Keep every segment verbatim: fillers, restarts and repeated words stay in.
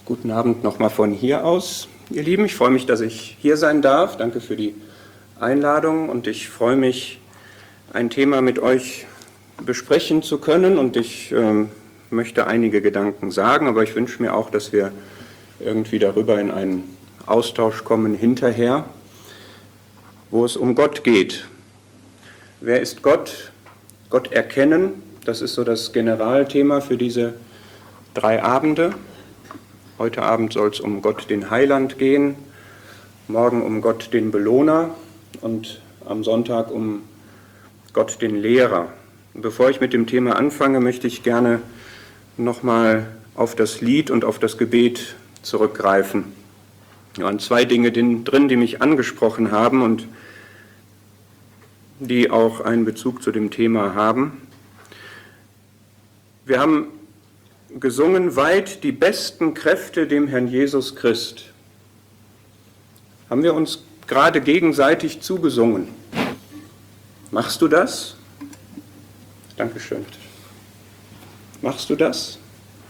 Guten Abend nochmal von hier aus, ihr Lieben. Ich freue mich, dass ich hier sein darf. Danke für die Einladung und ich freue mich, ein Thema mit euch besprechen zu können und ich äh, möchte einige Gedanken sagen, aber ich wünsche mir auch, dass wir irgendwie darüber in einen Austausch kommen hinterher, wo es um Gott geht. Wer ist Gott? Gott erkennen, das ist so das Generalthema für diese drei Abende. Heute Abend soll es um Gott den Heiland gehen, morgen um Gott den Belohner und am Sonntag um Gott den Lehrer. Bevor ich mit dem Thema anfange, möchte ich gerne nochmal auf das Lied und auf das Gebet zurückgreifen. Da waren zwei Dinge drin, die mich angesprochen haben und die auch einen Bezug zu dem Thema haben. Wir haben gesungen, weit die besten Kräfte dem Herrn Jesus Christ. Haben wir uns gerade gegenseitig zugesungen. Machst du das? Dankeschön. Machst du das?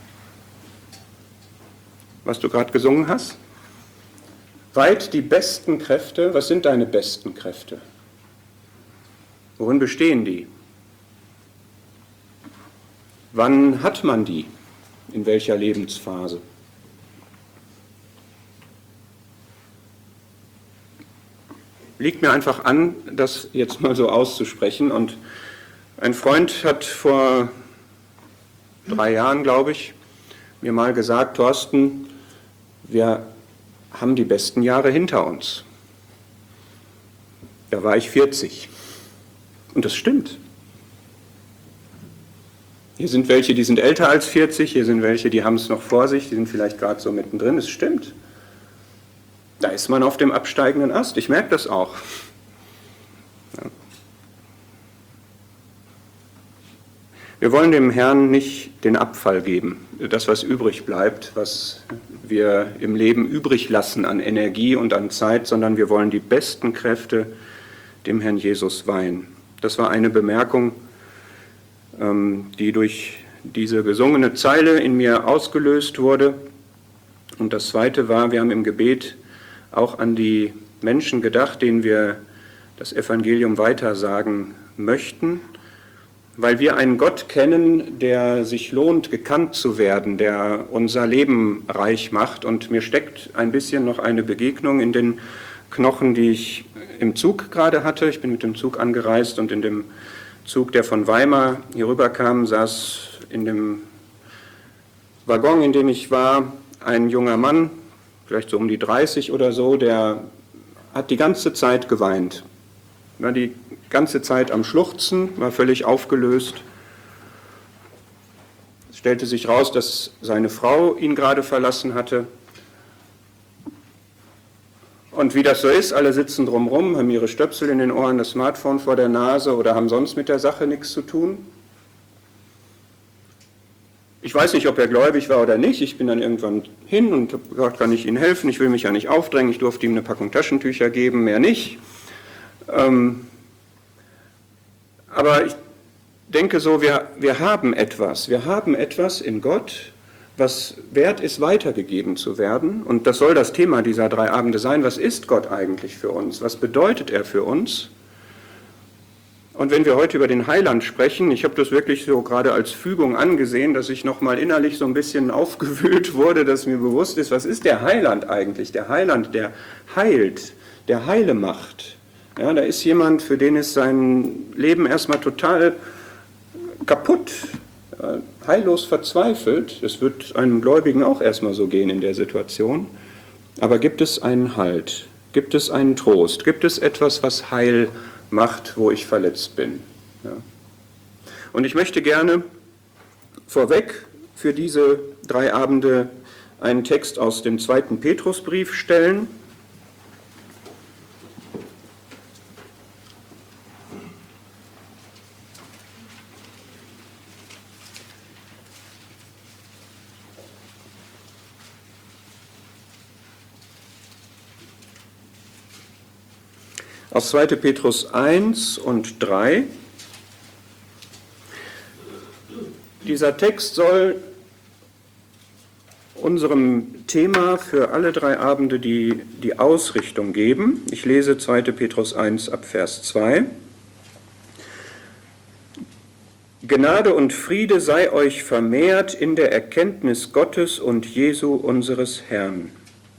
Was du gerade gesungen hast? Weit die besten Kräfte. Was sind deine besten Kräfte? Worin bestehen die? Wann hat man die? In welcher Lebensphase? Liegt mir einfach an, das jetzt mal so auszusprechen. Und ein Freund hat vor drei Jahren, glaube ich, mir mal gesagt, Thorsten, wir haben die besten Jahre hinter uns. Da war ich vierzig. Und das stimmt. Hier sind welche, die sind älter als vierzig, hier sind welche, die haben es noch vor sich, die sind vielleicht gerade so mittendrin. Es stimmt. Da ist man auf dem absteigenden Ast. Ich merke das auch. Ja. Wir wollen dem Herrn nicht den Abfall geben, das, was übrig bleibt, was wir im Leben übrig lassen an Energie und an Zeit, sondern wir wollen die besten Kräfte dem Herrn Jesus weihen. Das war eine Bemerkung, die durch diese gesungene Zeile in mir ausgelöst wurde. Und das Zweite war, wir haben im Gebet auch an die Menschen gedacht, denen wir das Evangelium weitersagen möchten, weil wir einen Gott kennen, der sich lohnt, gekannt zu werden, der unser Leben reich macht. Und mir steckt ein bisschen noch eine Begegnung in den Knochen, die ich im Zug gerade hatte. Ich bin mit dem Zug angereist und in dem Zug, der von Weimar hier rüberkam, saß in dem Waggon, in dem ich war, ein junger Mann, vielleicht so um die dreißig oder so, der hat die ganze Zeit geweint. War die ganze Zeit am Schluchzen, war völlig aufgelöst. Es stellte sich raus, dass seine Frau ihn gerade verlassen hatte. Und wie das so ist, alle sitzen drumherum, haben ihre Stöpsel in den Ohren, das Smartphone vor der Nase oder haben sonst mit der Sache nichts zu tun. Ich weiß nicht, ob er gläubig war oder nicht. Ich bin dann irgendwann hin und habe gesagt, kann ich Ihnen helfen? Ich will mich ja nicht aufdrängen. Ich durfte ihm eine Packung Taschentücher geben, mehr nicht. Ähm, aber ich denke so, wir, wir haben etwas. Wir haben etwas in Gott, was wert ist, weitergegeben zu werden. Und das soll das Thema dieser drei Abende sein. Was ist Gott eigentlich für uns? Was bedeutet er für uns? Und wenn wir heute über den Heiland sprechen, ich habe das wirklich so gerade als Fügung angesehen, dass ich nochmal innerlich so ein bisschen aufgewühlt wurde, dass mir bewusst ist, was ist der Heiland eigentlich? Der Heiland, der heilt, der Heile macht. Ja, da ist jemand, für den ist sein Leben erstmal total kaputt, heillos verzweifelt. Das wird einem Gläubigen auch erstmal so gehen in der Situation. Aber gibt es einen Halt? Gibt es einen Trost? Gibt es etwas, was Heil macht, wo ich verletzt bin? Ja. Und ich möchte gerne vorweg für diese drei Abende einen Text aus dem zweiten Petrusbrief stellen. Aus zweiten Petrus eins und drei. Dieser Text soll unserem Thema für alle drei Abende die, die Ausrichtung geben. Ich lese zweiter Petrus eins ab Vers zwei. Gnade und Friede sei euch vermehrt in der Erkenntnis Gottes und Jesu unseres Herrn.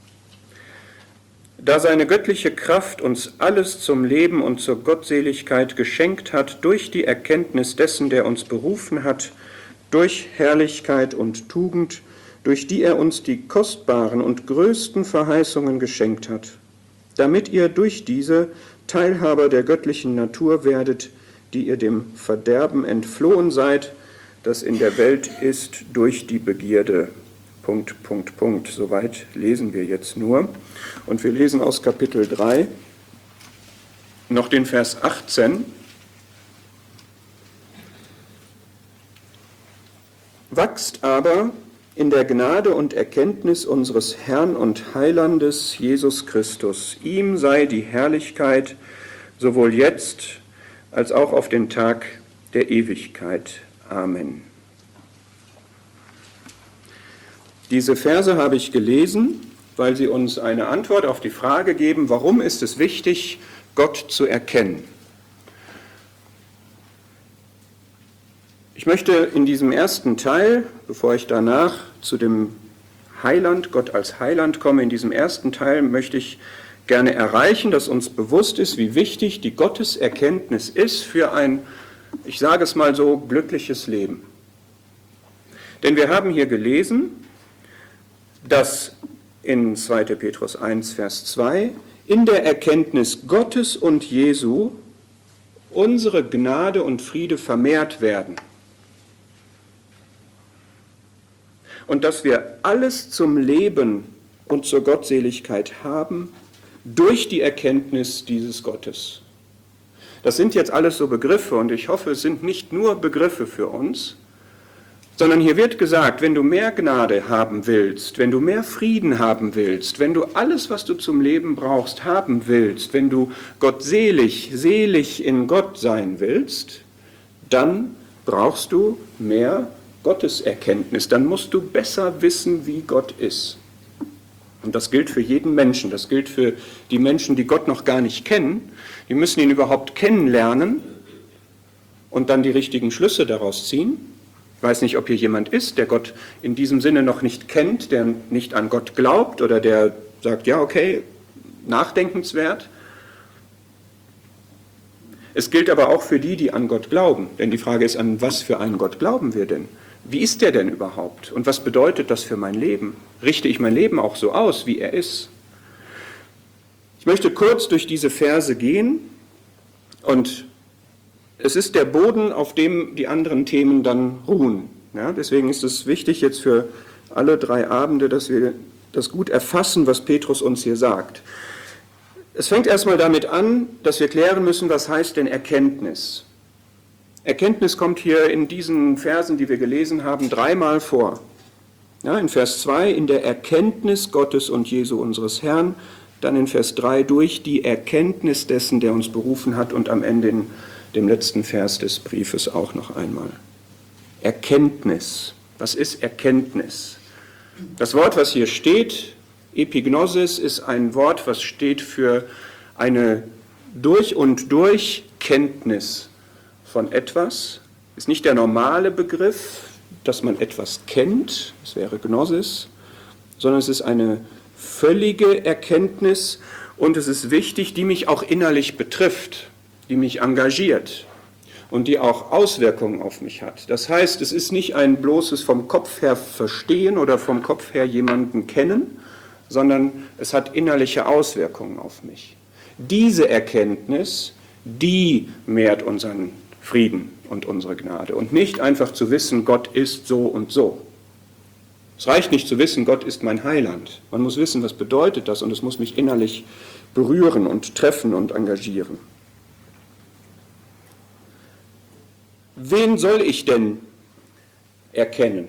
Da seine göttliche Kraft uns alles zum Leben und zur Gottseligkeit geschenkt hat, durch die Erkenntnis dessen, der uns berufen hat, durch Herrlichkeit und Tugend, durch die er uns die kostbaren und größten Verheißungen geschenkt hat, damit ihr durch diese Teilhaber der göttlichen Natur werdet, die ihr dem Verderben entflohen seid, das in der Welt ist durch die Begierde. Punkt, Punkt, Punkt. Soweit lesen wir jetzt nur. Und wir lesen aus Kapitel drei noch den Vers achtzehn. Wachst aber in der Gnade und Erkenntnis unseres Herrn und Heilandes Jesus Christus. Ihm sei die Herrlichkeit sowohl jetzt als auch auf den Tag der Ewigkeit. Amen. Diese Verse habe ich gelesen, weil sie uns eine Antwort auf die Frage geben, warum ist es wichtig, Gott zu erkennen. Ich möchte in diesem ersten Teil, bevor ich danach zu dem Heiland, Gott als Heiland komme, in diesem ersten Teil möchte ich gerne erreichen, dass uns bewusst ist, wie wichtig die Gotteserkenntnis ist für ein, ich sage es mal so, glückliches Leben. Denn wir haben hier gelesen, dass in zweiter Petrus eins, Vers zwei, in der Erkenntnis Gottes und Jesu unsere Gnade und Friede vermehrt werden. Und dass wir alles zum Leben und zur Gottseligkeit haben durch die Erkenntnis dieses Gottes. Das sind jetzt alles so Begriffe und ich hoffe, es sind nicht nur Begriffe für uns, sondern hier wird gesagt, wenn du mehr Gnade haben willst, wenn du mehr Frieden haben willst, wenn du alles, was du zum Leben brauchst, haben willst, wenn du gottselig, selig in Gott sein willst, dann brauchst du mehr Gotteserkenntnis. Dann musst du besser wissen, wie Gott ist. Und das gilt für jeden Menschen. Das gilt für die Menschen, die Gott noch gar nicht kennen. Die müssen ihn überhaupt kennenlernen und dann die richtigen Schlüsse daraus ziehen. Ich weiß nicht, ob hier jemand ist, der Gott in diesem Sinne noch nicht kennt, der nicht an Gott glaubt oder der sagt, ja, okay, nachdenkenswert. Es gilt aber auch für die, die an Gott glauben. Denn die Frage ist, an was für einen Gott glauben wir denn? Wie ist der denn überhaupt? Und was bedeutet das für mein Leben? Richte ich mein Leben auch so aus, wie er ist? Ich möchte kurz durch diese Verse gehen und es ist der Boden, auf dem die anderen Themen dann ruhen. Ja, deswegen ist es wichtig jetzt für alle drei Abende, dass wir das gut erfassen, was Petrus uns hier sagt. Es fängt erstmal damit an, dass wir klären müssen, was heißt denn Erkenntnis? Erkenntnis kommt hier in diesen Versen, die wir gelesen haben, dreimal vor. Ja, in Vers zwei, in der Erkenntnis Gottes und Jesu unseres Herrn, dann in Vers drei, durch die Erkenntnis dessen, der uns berufen hat, und am Ende in dem letzten Vers des Briefes auch noch einmal. Erkenntnis. Was ist Erkenntnis? Das Wort, was hier steht, Epignosis, ist ein Wort, was steht für eine durch und durch Kenntnis von etwas. Ist nicht der normale Begriff, dass man etwas kennt, das wäre Gnosis, sondern es ist eine völlige Erkenntnis und es ist wichtig, die mich auch innerlich betrifft, die mich engagiert und die auch Auswirkungen auf mich hat. Das heißt, es ist nicht ein bloßes vom Kopf her Verstehen oder vom Kopf her jemanden kennen, sondern es hat innerliche Auswirkungen auf mich. Diese Erkenntnis, die mehrt unseren Frieden und unsere Gnade. Und nicht einfach zu wissen, Gott ist so und so. Es reicht nicht zu wissen, Gott ist mein Heiland. Man muss wissen, was bedeutet das, und es muss mich innerlich berühren und treffen und engagieren. Wen soll ich denn erkennen?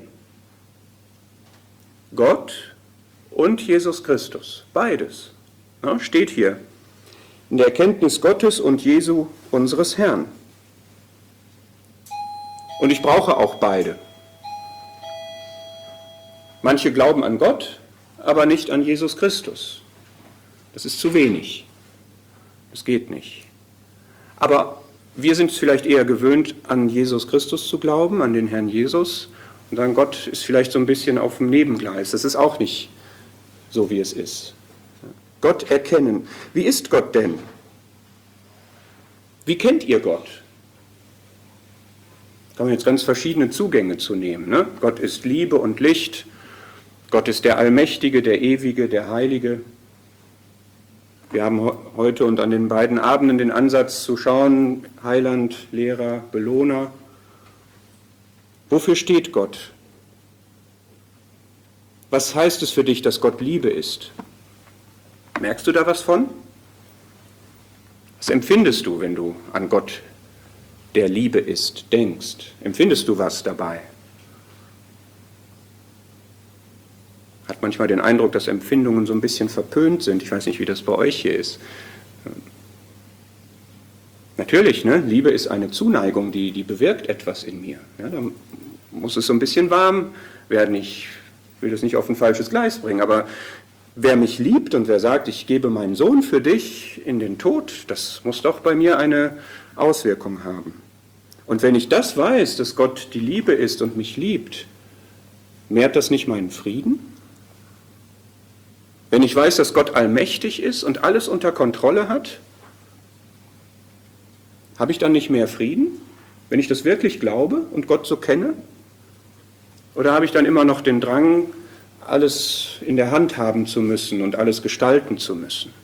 Gott und Jesus Christus, beides. Ja, steht hier. In der Erkenntnis Gottes und Jesu unseres Herrn. Und ich brauche auch beide. Manche glauben an Gott, aber nicht an Jesus Christus. Das ist zu wenig. Das geht nicht. Aber wir sind vielleicht eher gewöhnt, an Jesus Christus zu glauben, an den Herrn Jesus. Und dann Gott ist vielleicht so ein bisschen auf dem Nebengleis. Das ist auch nicht so, wie es ist. Gott erkennen. Wie ist Gott denn? Wie kennt ihr Gott? Da kann man jetzt ganz verschiedene Zugänge zu nehmen. Ne? Gott ist Liebe und Licht. Gott ist der Allmächtige, der Ewige, der Heilige. Wir haben heute und an den beiden Abenden den Ansatz zu schauen, Heiland, Lehrer, Belohner. Wofür steht Gott? Was heißt es für dich, dass Gott Liebe ist? Merkst du da was von? Was empfindest du, wenn du an Gott, der Liebe ist, denkst? Empfindest du was dabei? Hat manchmal den Eindruck, dass Empfindungen so ein bisschen verpönt sind. Ich weiß nicht, wie das bei euch hier ist. Natürlich, ne? Liebe ist eine Zuneigung, die, die bewirkt etwas in mir. Ja, da muss es so ein bisschen warm werden. Ich will das nicht auf ein falsches Gleis bringen, aber wer mich liebt und wer sagt, ich gebe meinen Sohn für dich in den Tod, das muss doch bei mir eine Auswirkung haben. Und wenn ich das weiß, dass Gott die Liebe ist und mich liebt, mehrt das nicht meinen Frieden? Wenn ich weiß, dass Gott allmächtig ist und alles unter Kontrolle hat, habe ich dann nicht mehr Frieden, wenn ich das wirklich glaube und Gott so kenne? Oder habe ich dann immer noch den Drang, alles in der Hand haben zu müssen und alles gestalten zu müssen?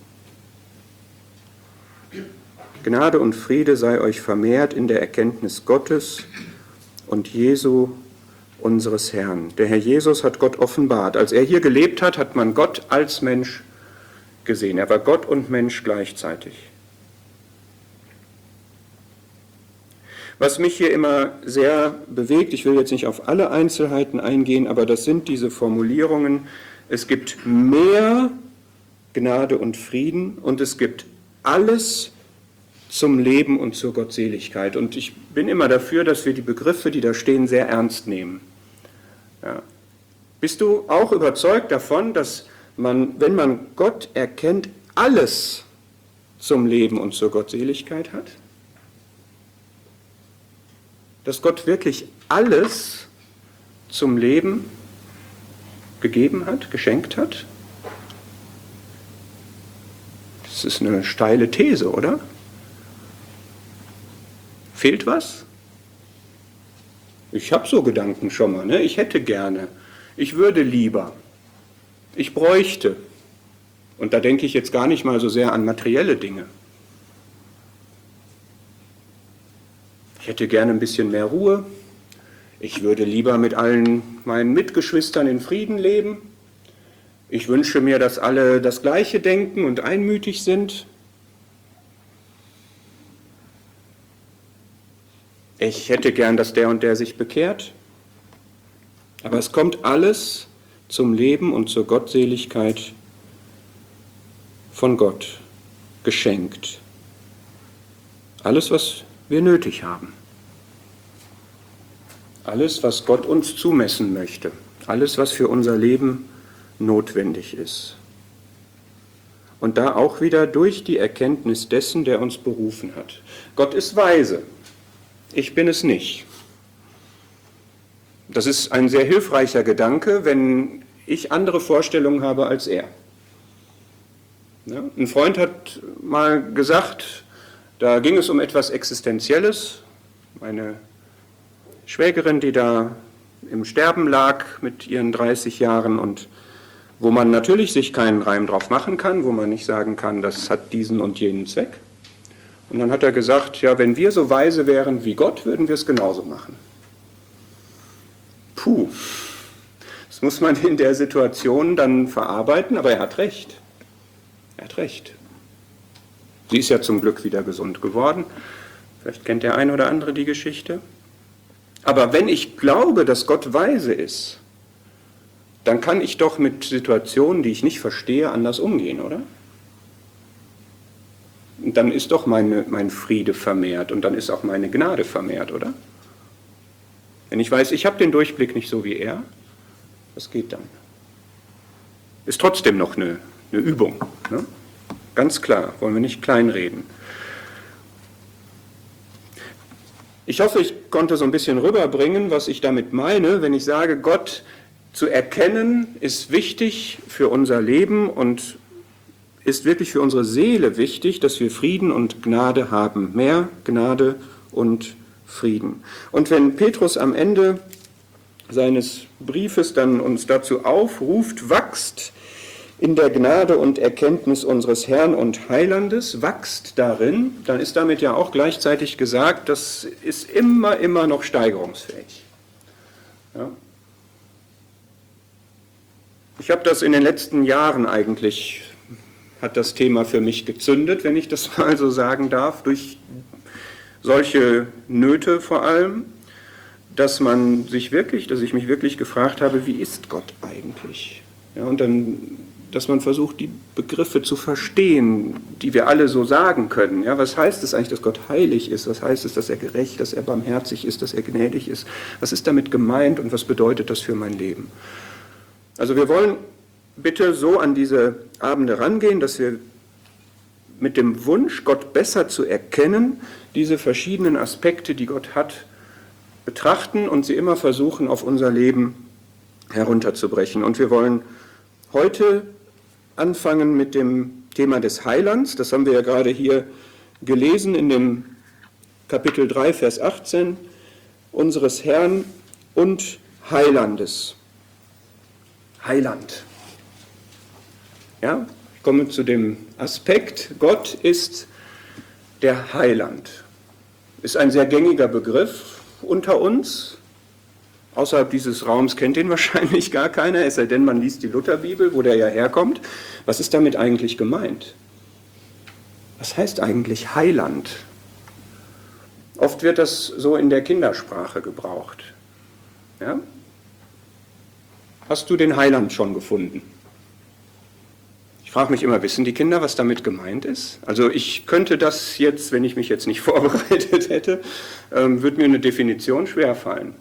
Gnade und Friede sei euch vermehrt in der Erkenntnis Gottes und Jesu, unseres Herrn. Der Herr Jesus hat Gott offenbart. Als er hier gelebt hat, hat man Gott als Mensch gesehen. Er war Gott und Mensch gleichzeitig. Was mich hier immer sehr bewegt, ich will jetzt nicht auf alle Einzelheiten eingehen, aber das sind diese Formulierungen, es gibt mehr Gnade und Frieden und es gibt alles zum Leben und zur Gottseligkeit. Und ich bin immer dafür, dass wir die Begriffe, die da stehen, sehr ernst nehmen. Ja. Bist du auch überzeugt davon, dass man, wenn man Gott erkennt, alles zum Leben und zur Gottseligkeit hat? Dass Gott wirklich alles zum Leben gegeben hat, geschenkt hat? Das ist eine steile These, oder? Fehlt was? Ich habe so Gedanken schon mal, ne? Ich hätte gerne, ich würde lieber, ich bräuchte. Und da denke ich jetzt gar nicht mal so sehr an materielle Dinge. Ich hätte gerne ein bisschen mehr Ruhe. Ich würde lieber mit allen meinen Mitgeschwistern in Frieden leben. Ich wünsche mir, dass alle das Gleiche denken und einmütig sind. Ich hätte gern, dass der und der sich bekehrt. Aber es kommt alles zum Leben und zur Gottseligkeit von Gott geschenkt. Alles, was wir nötig haben. Alles, was Gott uns zumessen möchte. Alles, was für unser Leben notwendig ist. Und da auch wieder durch die Erkenntnis dessen, der uns berufen hat. Gott ist weise. Ich bin es nicht. Das ist ein sehr hilfreicher Gedanke, wenn ich andere Vorstellungen habe als er. Ja, ein Freund hat mal gesagt, da ging es um etwas Existenzielles. Meine Schwägerin, die da im Sterben lag mit ihren dreißig Jahren und wo man natürlich sich keinen Reim drauf machen kann, wo man nicht sagen kann, das hat diesen und jenen Zweck. Und dann hat er gesagt, ja, wenn wir so weise wären wie Gott, würden wir es genauso machen. Puh, das muss man in der Situation dann verarbeiten, aber er hat recht. Er hat recht. Sie ist ja zum Glück wieder gesund geworden. Vielleicht kennt der eine oder andere die Geschichte. Aber wenn ich glaube, dass Gott weise ist, dann kann ich doch mit Situationen, die ich nicht verstehe, anders umgehen, oder? Und dann ist doch meine, mein Friede vermehrt und dann ist auch meine Gnade vermehrt, oder? Wenn ich weiß, ich habe den Durchblick nicht so wie er, Was geht dann? Ist trotzdem noch eine, eine Übung. Ne? Ganz klar, wollen wir nicht kleinreden. Ich hoffe, ich konnte so ein bisschen rüberbringen, was ich damit meine, wenn ich sage, Gott zu erkennen ist wichtig für unser Leben und ist wirklich für unsere Seele wichtig, dass wir Frieden und Gnade haben. Mehr Gnade und Frieden. Und wenn Petrus am Ende seines Briefes dann uns dazu aufruft, wachst in der Gnade und Erkenntnis unseres Herrn und Heilandes, wachst darin, dann ist damit ja auch gleichzeitig gesagt, das ist immer, immer noch steigerungsfähig. Ja. Ich habe das in den letzten Jahren eigentlich, hat das Thema für mich gezündet, wenn ich das mal so sagen darf, durch solche Nöte vor allem, dass man sich wirklich, dass ich mich wirklich gefragt habe, wie ist Gott eigentlich? Ja, und dann, dass man versucht, die Begriffe zu verstehen, die wir alle so sagen können. Ja, was heißt es eigentlich, dass Gott heilig ist? Was heißt es, dass er gerecht, dass er barmherzig ist, dass er gnädig ist? Was ist damit gemeint und was bedeutet das für mein Leben? Also wir wollen bitte so an diese Abende rangehen, dass wir mit dem Wunsch, Gott besser zu erkennen, diese verschiedenen Aspekte, die Gott hat, betrachten und sie immer versuchen, auf unser Leben herunterzubrechen. Und wir wollen heute anfangen mit dem Thema des Heilands. Das haben wir ja gerade hier gelesen in dem Kapitel drei, Vers achtzehn, unseres Herrn und Heilandes. Heiland. Ja, ich komme zu dem Aspekt, Gott ist der Heiland. Ist ein sehr gängiger Begriff unter uns. Außerhalb dieses Raums kennt ihn wahrscheinlich gar keiner, es sei denn, man liest die Lutherbibel, wo der ja herkommt. Was ist damit eigentlich gemeint? Was heißt eigentlich Heiland? Oft wird das so in der Kindersprache gebraucht. Ja? Hast du den Heiland schon gefunden? Ich frage mich immer, wissen die Kinder, was damit gemeint ist? Also ich könnte das jetzt, wenn ich mich jetzt nicht vorbereitet hätte, ähm, würde mir eine Definition schwerfallen.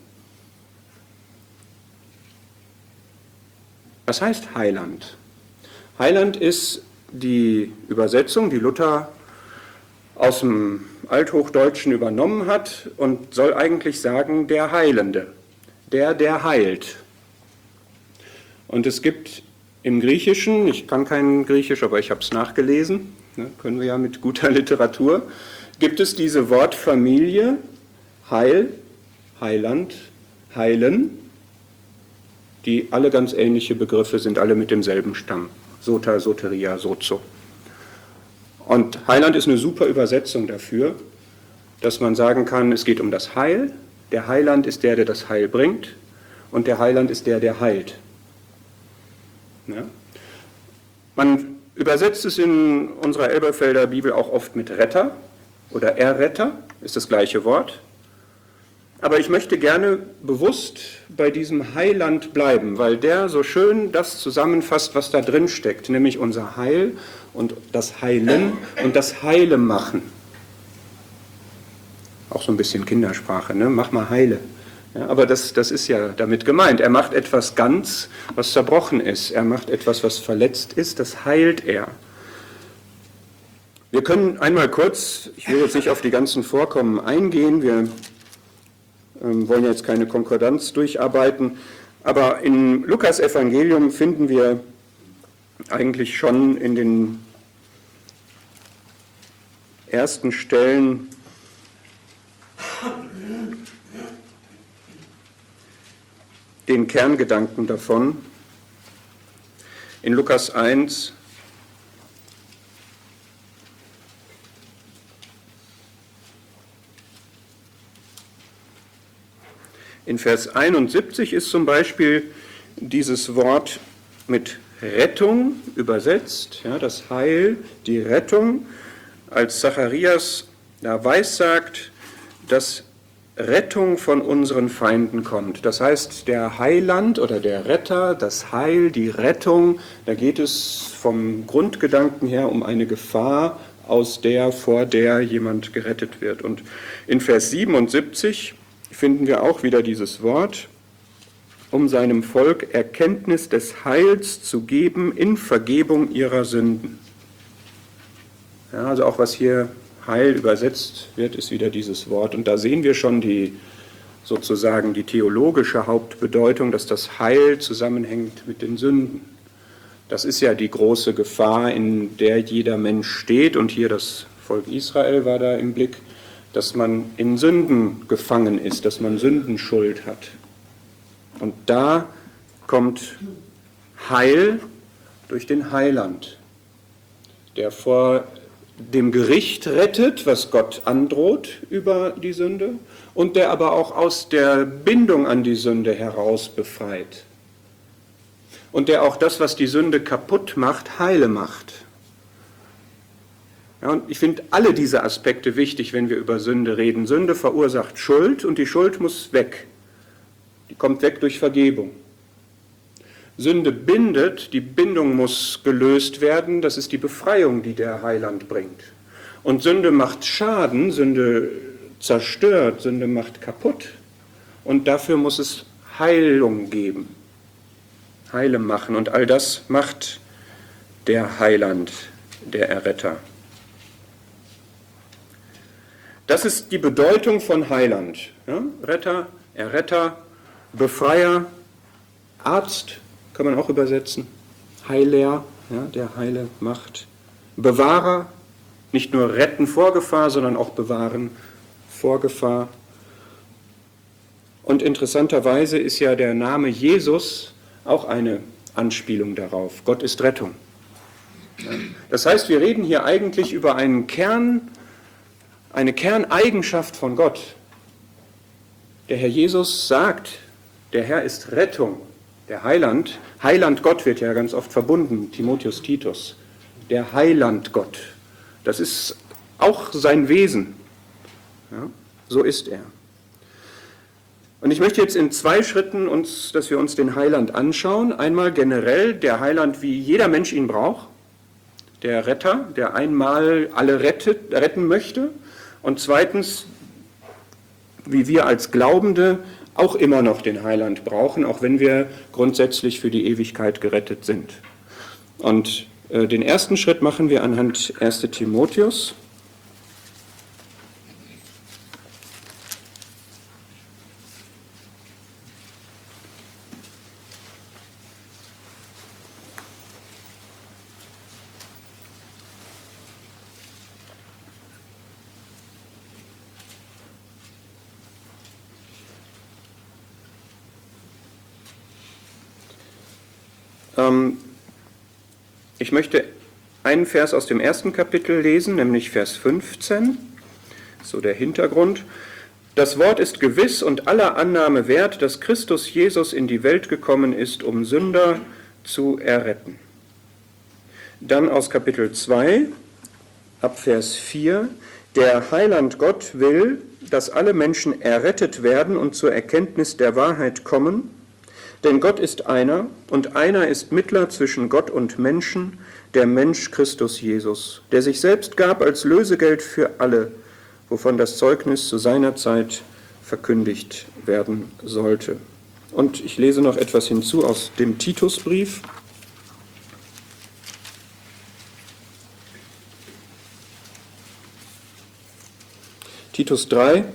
Was heißt Heiland? Heiland ist die Übersetzung, die Luther aus dem Althochdeutschen übernommen hat und soll eigentlich sagen, der Heilende, der, der heilt. Und es gibt im Griechischen, ich kann kein Griechisch, aber ich habe es nachgelesen, ne, können wir ja mit guter Literatur, gibt es diese Wortfamilie Heil, Heiland, Heilen, die alle ganz ähnliche Begriffe sind, alle mit demselben Stamm. Sota, Soteria, Sozo. Und Heiland ist eine super Übersetzung dafür, dass man sagen kann, es geht um das Heil. Der Heiland ist der, der das Heil bringt. Und der Heiland ist der, der heilt. Ja. Man übersetzt es in unserer Elberfelder Bibel auch oft mit Retter oder Erretter, ist das gleiche Wort. Aber ich möchte gerne bewusst bei diesem Heiland bleiben, weil der so schön das zusammenfasst, was da drin steckt, nämlich unser Heil und das Heilen und das Heile machen. Auch so ein bisschen Kindersprache, ne? Mach mal Heile. Ja, aber das, das ist ja damit gemeint. Er macht etwas ganz, was zerbrochen ist. Er macht etwas, was verletzt ist, das heilt er. Wir können einmal kurz, ich will jetzt nicht auf die ganzen Vorkommen eingehen, wir ähm, wollen jetzt keine Konkordanz durcharbeiten, aber im Lukas-Evangelium finden wir eigentlich schon in den ersten Stellen den Kerngedanken davon. In Lukas eins in Vers einundsiebzig ist zum Beispiel dieses Wort mit Rettung übersetzt, ja, das Heil, die Rettung, als Zacharias da weissagt, dass Rettung von unseren Feinden kommt. Das heißt, der Heiland oder der Retter, das Heil, die Rettung, da geht es vom Grundgedanken her um eine Gefahr, aus der, vor der jemand gerettet wird. Und in Vers siebenundsiebzig finden wir auch wieder dieses Wort, um seinem Volk Erkenntnis des Heils zu geben in Vergebung ihrer Sünden. Ja, also auch was hier Heil übersetzt wird, ist wieder dieses Wort. Und da sehen wir schon die sozusagen die theologische Hauptbedeutung, dass das Heil zusammenhängt mit den Sünden. Das ist ja die große Gefahr, in der jeder Mensch steht. Und hier das Volk Israel war da im Blick, dass man in Sünden gefangen ist, dass man Sündenschuld hat. Und da kommt Heil durch den Heiland, der vor dem Gericht rettet, was Gott androht über die Sünde, und der aber auch aus der Bindung an die Sünde heraus befreit. Und der auch das, was die Sünde kaputt macht, heile macht. Ja, und ich finde alle diese Aspekte wichtig, wenn wir über Sünde reden. Sünde verursacht Schuld und die Schuld muss weg. Die kommt weg durch Vergebung. Sünde bindet, die Bindung muss gelöst werden, das ist die Befreiung, die der Heiland bringt. Und Sünde macht Schaden, Sünde zerstört, Sünde macht kaputt. Und dafür muss es Heilung geben, Heile machen. Und all das macht der Heiland, der Erretter. Das ist die Bedeutung von Heiland. Ja? Retter, Erretter, Befreier, Arzt, kann man auch übersetzen, Heiler, ja, der Heile macht, Bewahrer, nicht nur retten vor Gefahr, sondern auch bewahren vor Gefahr. Und interessanterweise ist ja der Name Jesus auch eine Anspielung darauf. Gott ist Rettung. Ja. Das heißt, wir reden hier eigentlich über einen Kern, eine Kerneigenschaft von Gott. Der Herr Jesus sagt, der Herr ist Rettung. Der Heiland, Heiland Gott wird ja ganz oft verbunden, Timotheus Titus, der Heiland Gott, das ist auch sein Wesen, ja, so ist er. Und ich möchte jetzt in zwei Schritten, uns, dass wir uns den Heiland anschauen, einmal generell der Heiland, wie jeder Mensch ihn braucht, der Retter, der einmal alle rettet, retten möchte, und zweitens, wie wir als Glaubende auch immer noch den Heiland brauchen, auch wenn wir grundsätzlich für die Ewigkeit gerettet sind. Und äh, den ersten Schritt machen wir anhand ersten Timotheus. Ich möchte einen Vers aus dem ersten Kapitel lesen, nämlich Vers fünfzehn, so der Hintergrund. Das Wort ist gewiss und aller Annahme wert, dass Christus Jesus in die Welt gekommen ist, um Sünder zu erretten. Dann aus Kapitel zwei, ab Vers vier. Der Heiland Gott will, dass alle Menschen errettet werden und zur Erkenntnis der Wahrheit kommen. Denn Gott ist einer und einer ist Mittler zwischen Gott und Menschen, der Mensch Christus Jesus, der sich selbst gab als Lösegeld für alle, wovon das Zeugnis zu seiner Zeit verkündigt werden sollte. Und ich lese noch etwas hinzu aus dem Titusbrief. Titus drei.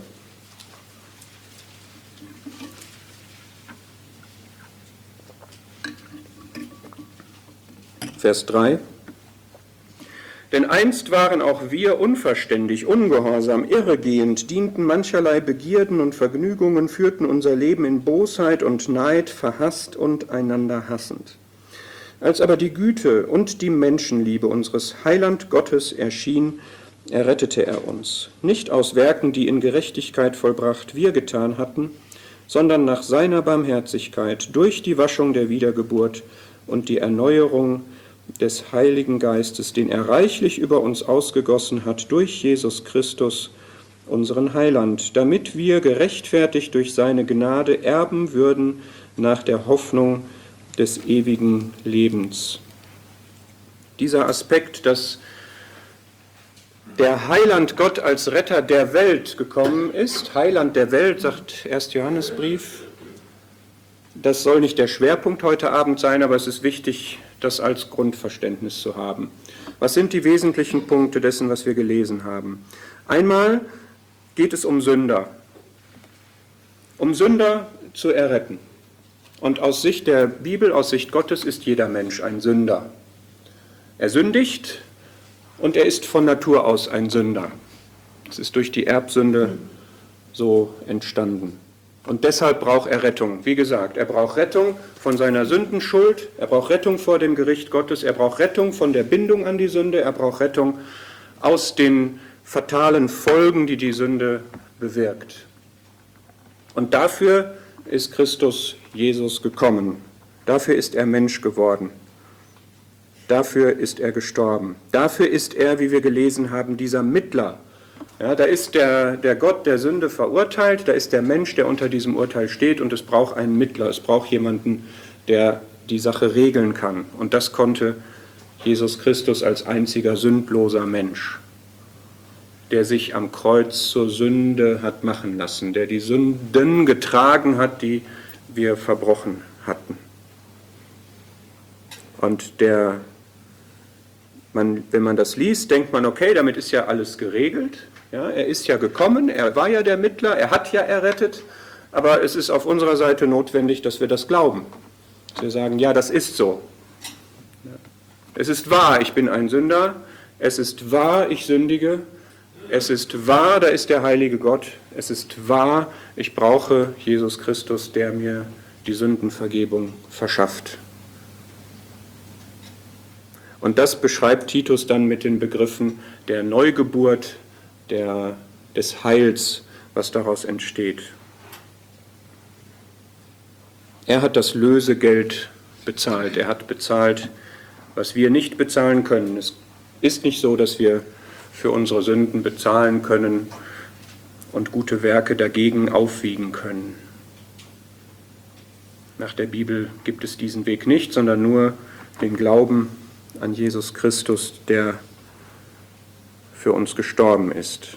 Vers drei. Denn einst waren auch wir unverständig, ungehorsam, irregehend, dienten mancherlei Begierden und Vergnügungen, führten unser Leben in Bosheit und Neid, verhasst und einander hassend. Als aber die Güte und die Menschenliebe unseres Heiland Gottes erschien, errettete er uns, nicht aus Werken, die in Gerechtigkeit vollbracht wir getan hatten, sondern nach seiner Barmherzigkeit durch die Waschung der Wiedergeburt und die Erneuerung des Heiligen Geistes, den er reichlich über uns ausgegossen hat durch Jesus Christus, unseren Heiland, damit wir gerechtfertigt durch seine Gnade erben würden nach der Hoffnung des ewigen Lebens. Dieser Aspekt, dass der Heiland Gott als Retter der Welt gekommen ist, Heiland der Welt, sagt erster Johannesbrief, Das soll nicht der Schwerpunkt heute Abend sein, aber es ist wichtig, das als Grundverständnis zu haben. Was sind die wesentlichen Punkte dessen, was wir gelesen haben? Einmal geht es um Sünder, um Sünder zu erretten. Und aus Sicht der Bibel, aus Sicht Gottes ist jeder Mensch ein Sünder. Er sündigt und er ist von Natur aus ein Sünder. Es ist durch die Erbsünde so entstanden. Und deshalb braucht er Rettung. Wie gesagt, er braucht Rettung von seiner Sündenschuld, er braucht Rettung vor dem Gericht Gottes, er braucht Rettung von der Bindung an die Sünde, er braucht Rettung aus den fatalen Folgen, die die Sünde bewirkt. Und dafür ist Christus Jesus gekommen. Dafür ist er Mensch geworden. Dafür ist er gestorben. Dafür ist er, wie wir gelesen haben, dieser Mittler. Ja, da ist der, der Gott der Sünde verurteilt, da ist der Mensch, der unter diesem Urteil steht, und es braucht einen Mittler, es braucht jemanden, der die Sache regeln kann. Und das konnte Jesus Christus als einziger sündloser Mensch, der sich am Kreuz zur Sünde hat machen lassen, der die Sünden getragen hat, die wir verbrochen hatten. Und der, man, wenn man das liest, denkt man, okay, damit ist ja alles geregelt. Ja, er ist ja gekommen, er war ja der Mittler, er hat ja errettet, aber es ist auf unserer Seite notwendig, dass wir das glauben. Dass wir sagen, ja, das ist so. Es ist wahr, ich bin ein Sünder, es ist wahr, ich sündige, es ist wahr, da ist der heilige Gott, es ist wahr, ich brauche Jesus Christus, der mir die Sündenvergebung verschafft. Und das beschreibt Titus dann mit den Begriffen der Neugeburt, der, des Heils, was daraus entsteht. Er hat das Lösegeld bezahlt. Er hat bezahlt, was wir nicht bezahlen können. Es ist nicht so, dass wir für unsere Sünden bezahlen können und gute Werke dagegen aufwiegen können. Nach der Bibel gibt es diesen Weg nicht, sondern nur den Glauben an Jesus Christus, der für uns gestorben ist.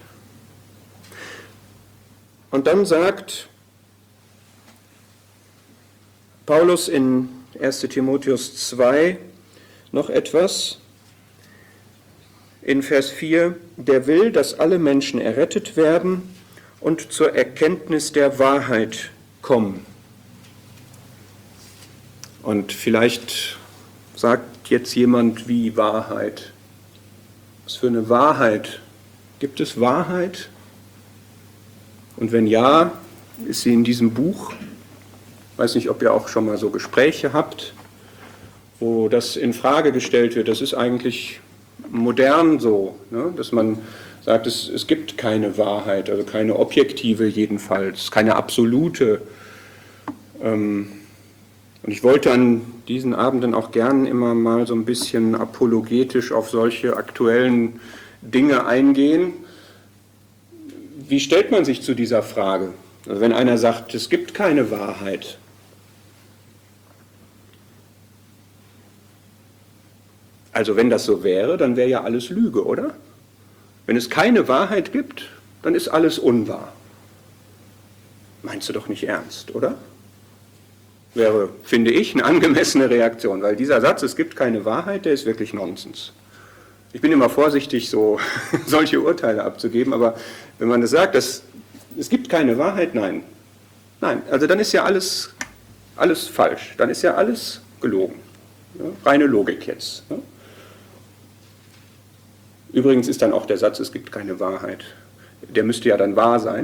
Und dann sagt Paulus in erster Timotheus zwei noch etwas, in Vers vier, der will, dass alle Menschen errettet werden und zur Erkenntnis der Wahrheit kommen. Und vielleicht sagt jetzt jemand, wie Wahrheit? Was für eine Wahrheit? Gibt es Wahrheit? Und wenn ja, ist sie in diesem Buch? Ich weiß nicht, ob ihr auch schon mal so Gespräche habt, wo das in Frage gestellt wird. Das ist eigentlich modern so, ne? Dass man sagt, es, es gibt keine Wahrheit, also keine objektive jedenfalls, keine absolute. Ähm, Und ich wollte an diesen Abenden auch gern immer mal so ein bisschen apologetisch auf solche aktuellen Dinge eingehen. Wie stellt man sich zu dieser Frage? Also wenn einer sagt, es gibt keine Wahrheit. Also wenn das so wäre, dann wäre ja alles Lüge, oder? Wenn es keine Wahrheit gibt, dann ist alles unwahr. Meinst du doch nicht ernst, oder? Wäre, finde ich, eine angemessene Reaktion, weil dieser Satz, es gibt keine Wahrheit, der ist wirklich Nonsens. Ich bin immer vorsichtig, so solche Urteile abzugeben, aber wenn man das sagt, dass, es gibt keine Wahrheit, nein. Nein, also dann ist ja alles, alles falsch, dann ist ja alles gelogen. Ja, reine Logik jetzt. Ja. Übrigens ist dann auch der Satz, es gibt keine Wahrheit, der müsste ja dann wahr sein.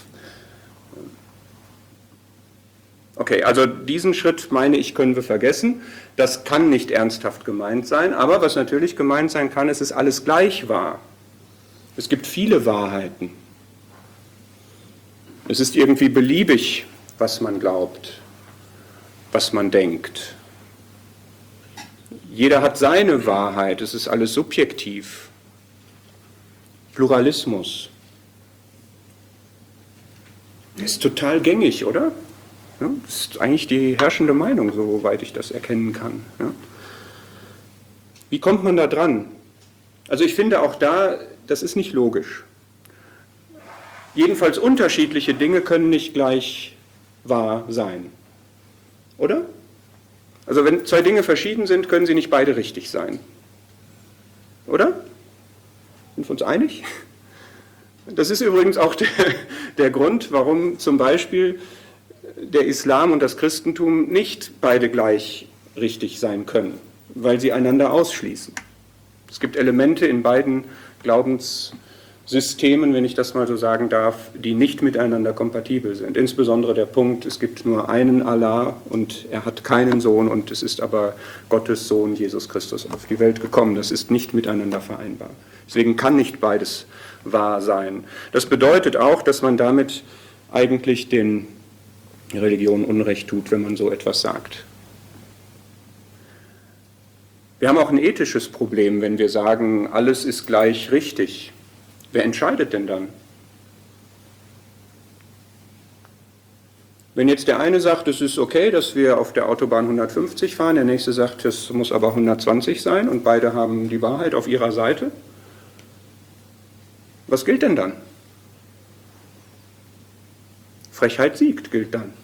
Okay, also diesen Schritt, meine ich, können wir vergessen. Das kann nicht ernsthaft gemeint sein, aber was natürlich gemeint sein kann, es ist alles gleich wahr. Es gibt viele Wahrheiten. Es ist irgendwie beliebig, was man glaubt, was man denkt. Jeder hat seine Wahrheit, es ist alles subjektiv. Pluralismus. Das ist total gängig, oder? Ja, das ist eigentlich die herrschende Meinung, soweit ich das erkennen kann. Ja. Wie kommt man da dran? Also ich finde auch da, das ist nicht logisch. Jedenfalls unterschiedliche Dinge können nicht gleich wahr sein. Oder? Also wenn zwei Dinge verschieden sind, können sie nicht beide richtig sein. Oder? Sind wir uns einig? Das ist übrigens auch der, der Grund, warum zum Beispiel der Islam und das Christentum nicht beide gleich richtig sein können, weil sie einander ausschließen. Es gibt Elemente in beiden Glaubenssystemen, wenn ich das mal so sagen darf, die nicht miteinander kompatibel sind. Insbesondere der Punkt, es gibt nur einen Allah und er hat keinen Sohn und es ist aber Gottes Sohn Jesus Christus auf die Welt gekommen. Das ist nicht miteinander vereinbar. Deswegen kann nicht beides wahr sein. Das bedeutet auch, dass man damit eigentlich den Religionen Unrecht tut, wenn man so etwas sagt. Wir haben auch ein ethisches Problem, wenn wir sagen, alles ist gleich richtig. Wer entscheidet denn dann? Wenn jetzt der eine sagt, es ist okay, dass wir auf der Autobahn hundertfünfzig fahren, der nächste sagt, es muss aber hundertzwanzig sein und beide haben die Wahrheit auf ihrer Seite, was gilt denn dann? Frechheit siegt, gilt dann.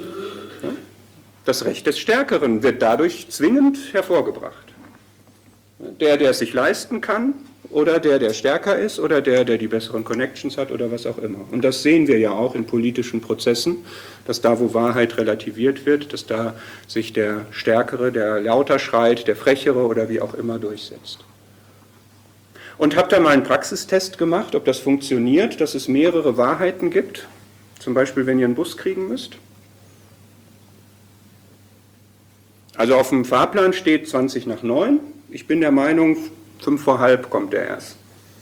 Das Recht des Stärkeren wird dadurch zwingend hervorgebracht. Der, der es sich leisten kann, oder der, der stärker ist, oder der, der die besseren Connections hat, oder was auch immer. Und das sehen wir ja auch in politischen Prozessen, dass da, wo Wahrheit relativiert wird, dass da sich der Stärkere, der lauter schreit, der Frechere oder wie auch immer durchsetzt. Und habt ihr mal einen Praxistest gemacht, ob das funktioniert, dass es mehrere Wahrheiten gibt? Zum Beispiel, wenn ihr einen Bus kriegen müsst? Also auf dem Fahrplan steht zwanzig nach neun. Ich bin der Meinung, fünf vor halb kommt er erst.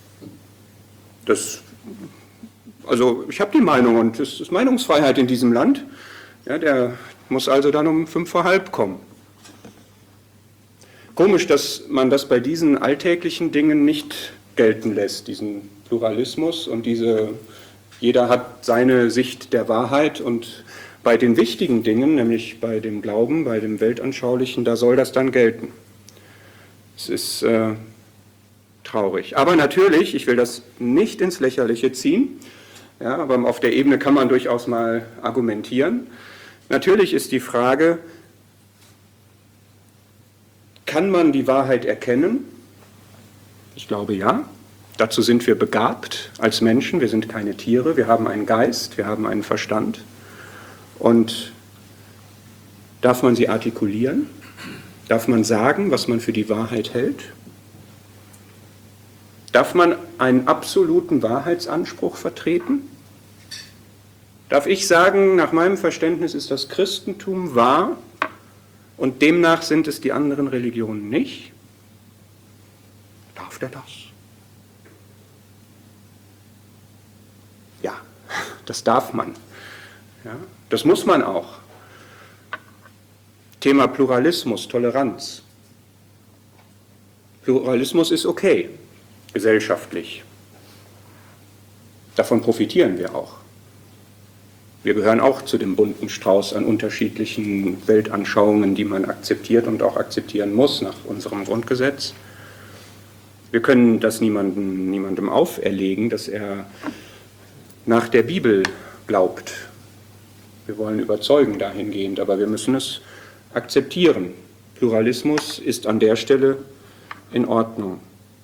Das, also ich habe die Meinung und es ist Meinungsfreiheit in diesem Land. Ja, der muss also dann um fünf vor halb kommen. Komisch, dass man das bei diesen alltäglichen Dingen nicht gelten lässt, diesen Pluralismus und diese, jeder hat seine Sicht der Wahrheit und bei den wichtigen Dingen, nämlich bei dem Glauben, bei dem Weltanschaulichen, da soll das dann gelten. Es ist äh, traurig. Aber natürlich, ich will das nicht ins Lächerliche ziehen, ja, aber auf der Ebene kann man durchaus mal argumentieren. Natürlich ist die Frage, kann man die Wahrheit erkennen? Ich glaube ja. Dazu sind wir begabt als Menschen. Wir sind keine Tiere. Wir haben einen Geist, wir haben einen Verstand. Und darf man sie artikulieren? Darf man sagen, was man für die Wahrheit hält? Darf man einen absoluten Wahrheitsanspruch vertreten? Darf ich sagen, nach meinem Verständnis ist das Christentum wahr und demnach sind es die anderen Religionen nicht? Darf der das? Ja, das darf man. Ja, das muss man auch. Thema Pluralismus, Toleranz. Pluralismus ist okay, gesellschaftlich. Davon profitieren wir auch. Wir gehören auch zu dem bunten Strauß an unterschiedlichen Weltanschauungen, die man akzeptiert und auch akzeptieren muss nach unserem Grundgesetz. Wir können das niemandem, niemandem auferlegen, dass er nach der Bibel glaubt. Wir wollen überzeugen dahingehend, aber wir müssen es akzeptieren. Pluralismus ist an der Stelle in Ordnung.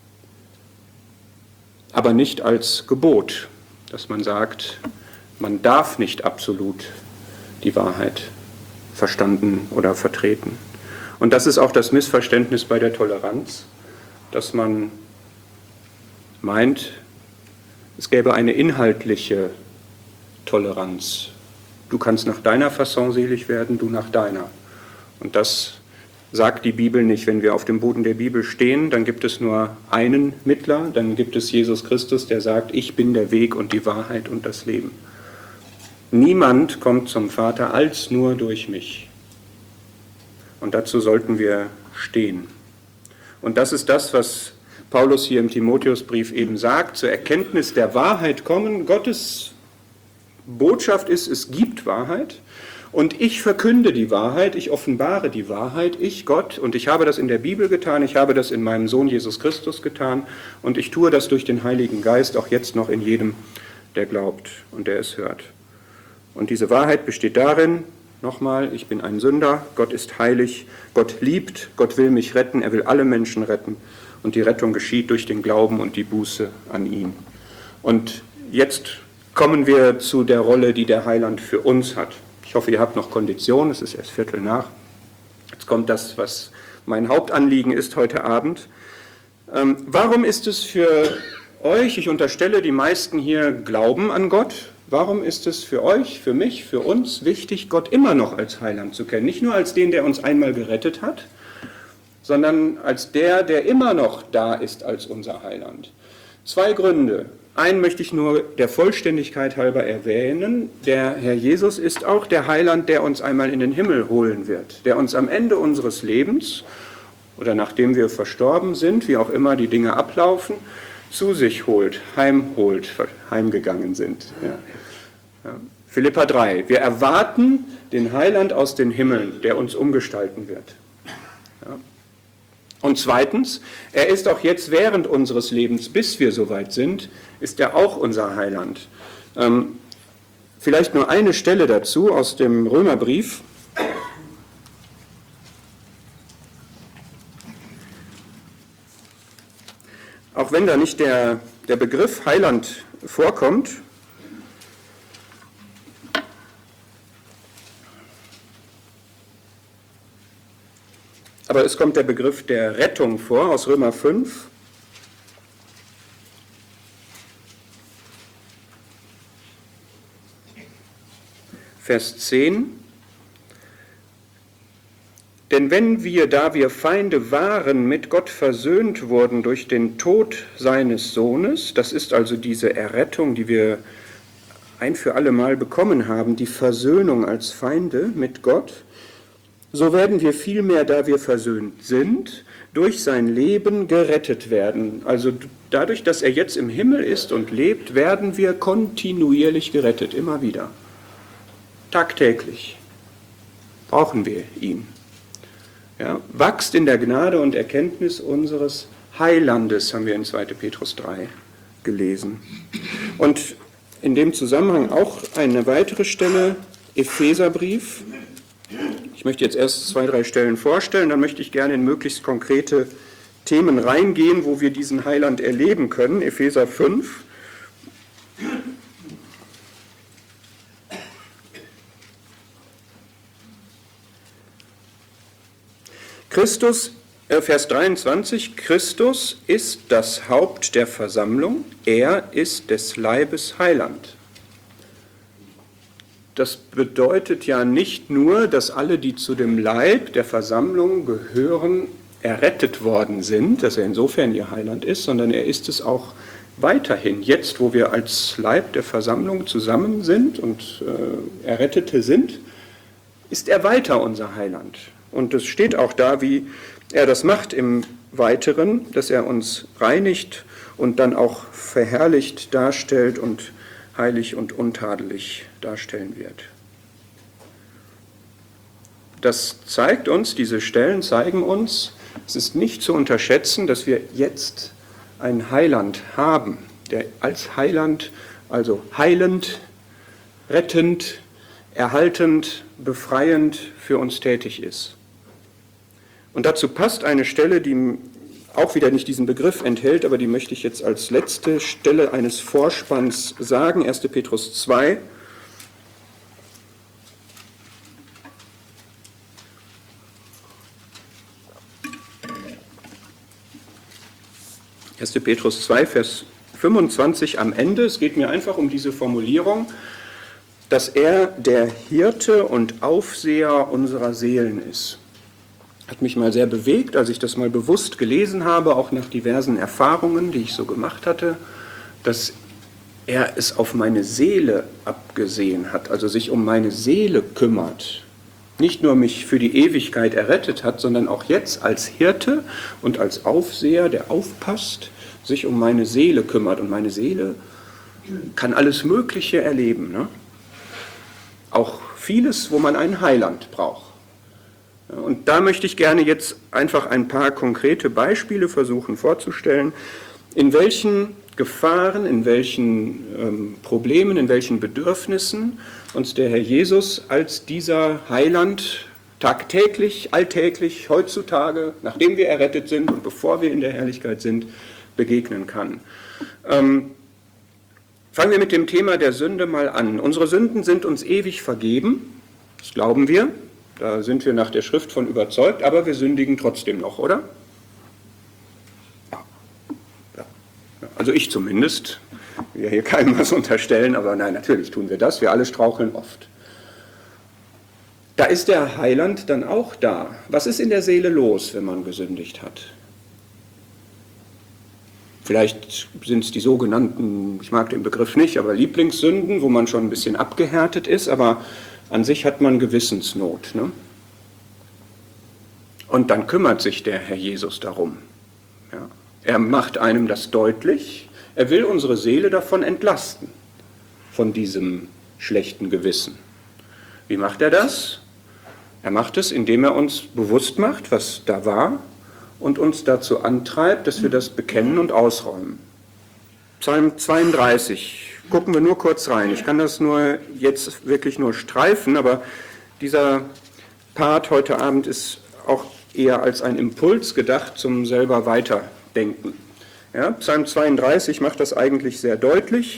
Aber nicht als Gebot, dass man sagt, man darf nicht absolut die Wahrheit verstanden oder vertreten. Und das ist auch das Missverständnis bei der Toleranz, dass man meint, es gäbe eine inhaltliche Toleranz. Du kannst nach deiner Fasson selig werden, du nach deiner. Und das sagt die Bibel nicht. Wenn wir auf dem Boden der Bibel stehen, dann gibt es nur einen Mittler, dann gibt es Jesus Christus, der sagt, ich bin der Weg und die Wahrheit und das Leben. Niemand kommt zum Vater als nur durch mich. Und dazu sollten wir stehen. Und das ist das, was Paulus hier im Timotheusbrief eben sagt, zur Erkenntnis der Wahrheit kommen. Gottes Botschaft ist, es gibt Wahrheit. Und ich verkünde die Wahrheit, ich offenbare die Wahrheit, ich Gott, und ich habe das in der Bibel getan, ich habe das in meinem Sohn Jesus Christus getan und ich tue das durch den Heiligen Geist auch jetzt noch in jedem, der glaubt und der es hört. Und diese Wahrheit besteht darin, Nochmal, ich bin ein Sünder, Gott ist heilig, Gott liebt, Gott will mich retten, er will alle Menschen retten. Und die Rettung geschieht durch den Glauben und die Buße an ihn. Und jetzt kommen wir zu der Rolle, die der Heiland für uns hat. Ich hoffe, ihr habt noch Kondition, es ist erst Viertel nach. Jetzt kommt das, was mein Hauptanliegen ist heute Abend. Ähm, warum ist es für euch, ich unterstelle, die meisten hier glauben an Gott, warum ist es für euch, für mich, für uns wichtig, Gott immer noch als Heiland zu kennen? Nicht nur als den, der uns einmal gerettet hat, sondern als der, der immer noch da ist als unser Heiland. Zwei Gründe. Einen möchte ich nur der Vollständigkeit halber erwähnen. Der Herr Jesus ist auch der Heiland, der uns einmal in den Himmel holen wird, der uns am Ende unseres Lebens oder nachdem wir verstorben sind, wie auch immer die Dinge ablaufen, zu sich holt, heimholt, heimgegangen sind. Ja. Ja. Philipper drei. Wir erwarten den Heiland aus den Himmeln, der uns umgestalten wird. Ja. Und zweitens, er ist auch jetzt während unseres Lebens, bis wir soweit sind, ist er auch unser Heiland. Ähm, vielleicht nur eine Stelle dazu aus dem Römerbrief. Auch wenn da nicht der, der Begriff Heiland vorkommt, aber es kommt der Begriff der Rettung vor aus Römer fünf. Vers zehn. Denn wenn wir, da wir Feinde waren, mit Gott versöhnt wurden durch den Tod seines Sohnes, das ist also diese Errettung, die wir ein für alle Mal bekommen haben, die Versöhnung als Feinde mit Gott, so werden wir vielmehr, da wir versöhnt sind, durch sein Leben gerettet werden. Also dadurch, dass er jetzt im Himmel ist und lebt, werden wir kontinuierlich gerettet, immer wieder. Tagtäglich brauchen wir ihn. Ja, wachst in der Gnade und Erkenntnis unseres Heilandes, haben wir in zweiter Petrus drei gelesen. Und in dem Zusammenhang auch eine weitere Stelle, Epheserbrief. Ich möchte jetzt erst zwei, drei Stellen vorstellen, dann möchte ich gerne in möglichst konkrete Themen reingehen, wo wir diesen Heiland erleben können. Epheser fünf. Christus, äh, Vers dreiundzwanzig, Christus ist das Haupt der Versammlung, er ist des Leibes Heiland. Das bedeutet ja nicht nur, dass alle, die zu dem Leib der Versammlung gehören, errettet worden sind, dass er insofern ihr Heiland ist, sondern er ist es auch weiterhin. Jetzt, wo wir als Leib der Versammlung zusammen sind und äh, Errettete sind, ist er weiter unser Heiland. Und es steht auch da, wie er das macht im Weiteren, dass er uns reinigt und dann auch verherrlicht darstellt und heilig und untadelig darstellen wird. Das zeigt uns, diese Stellen zeigen uns, es ist nicht zu unterschätzen, dass wir jetzt einen Heiland haben, der als Heiland, also heilend, rettend, erhaltend, befreiend für uns tätig ist. Und dazu passt eine Stelle, die auch wieder nicht diesen Begriff enthält, aber die möchte ich jetzt als letzte Stelle eines Vorspanns sagen, erster Petrus zwei. erster Petrus zwei, Vers fünfundzwanzig am Ende. Es geht mir einfach um diese Formulierung, dass er der Hirte und Aufseher unserer Seelen ist. Hat mich mal sehr bewegt, als ich das mal bewusst gelesen habe, auch nach diversen Erfahrungen, die ich so gemacht hatte, dass er es auf meine Seele abgesehen hat, also sich um meine Seele kümmert. Nicht nur mich für die Ewigkeit errettet hat, sondern auch jetzt als Hirte und als Aufseher, der aufpasst, sich um meine Seele kümmert. Und meine Seele kann alles Mögliche erleben, ne? Auch vieles, wo man einen Heiland braucht. Und da möchte ich gerne jetzt einfach ein paar konkrete Beispiele versuchen vorzustellen, in welchen Gefahren, in welchen ähm, Problemen, in welchen Bedürfnissen uns der Herr Jesus als dieser Heiland tagtäglich, alltäglich, heutzutage, nachdem wir errettet sind und bevor wir in der Herrlichkeit sind, begegnen kann. Ähm, fangen wir mit dem Thema der Sünde mal an. Unsere Sünden sind uns ewig vergeben, das glauben wir, da sind wir nach der Schrift von überzeugt, aber wir sündigen trotzdem noch, oder? Ja. Ja. Also ich zumindest, ich will hier keinem was unterstellen, aber nein, natürlich tun wir das, wir alle straucheln oft. Da ist der Heiland dann auch da. Was ist in der Seele los, wenn man gesündigt hat? Vielleicht sind es die sogenannten, ich mag den Begriff nicht, aber Lieblingssünden, wo man schon ein bisschen abgehärtet ist, aber an sich hat man Gewissensnot. Ne? Und dann kümmert sich der Herr Jesus darum. Ja? Er macht einem das deutlich, er will unsere Seele davon entlasten, von diesem schlechten Gewissen. Wie macht er das? Er macht es, indem er uns bewusst macht, was da war, und uns dazu antreibt, dass wir das bekennen und ausräumen. Psalm zweiunddreißig, gucken wir nur kurz rein. Ich kann das nur jetzt wirklich nur streifen, aber dieser Part heute Abend ist auch eher als ein Impuls gedacht zum selber Weiterdenken. Ja, Psalm zweiunddreißig macht das eigentlich sehr deutlich.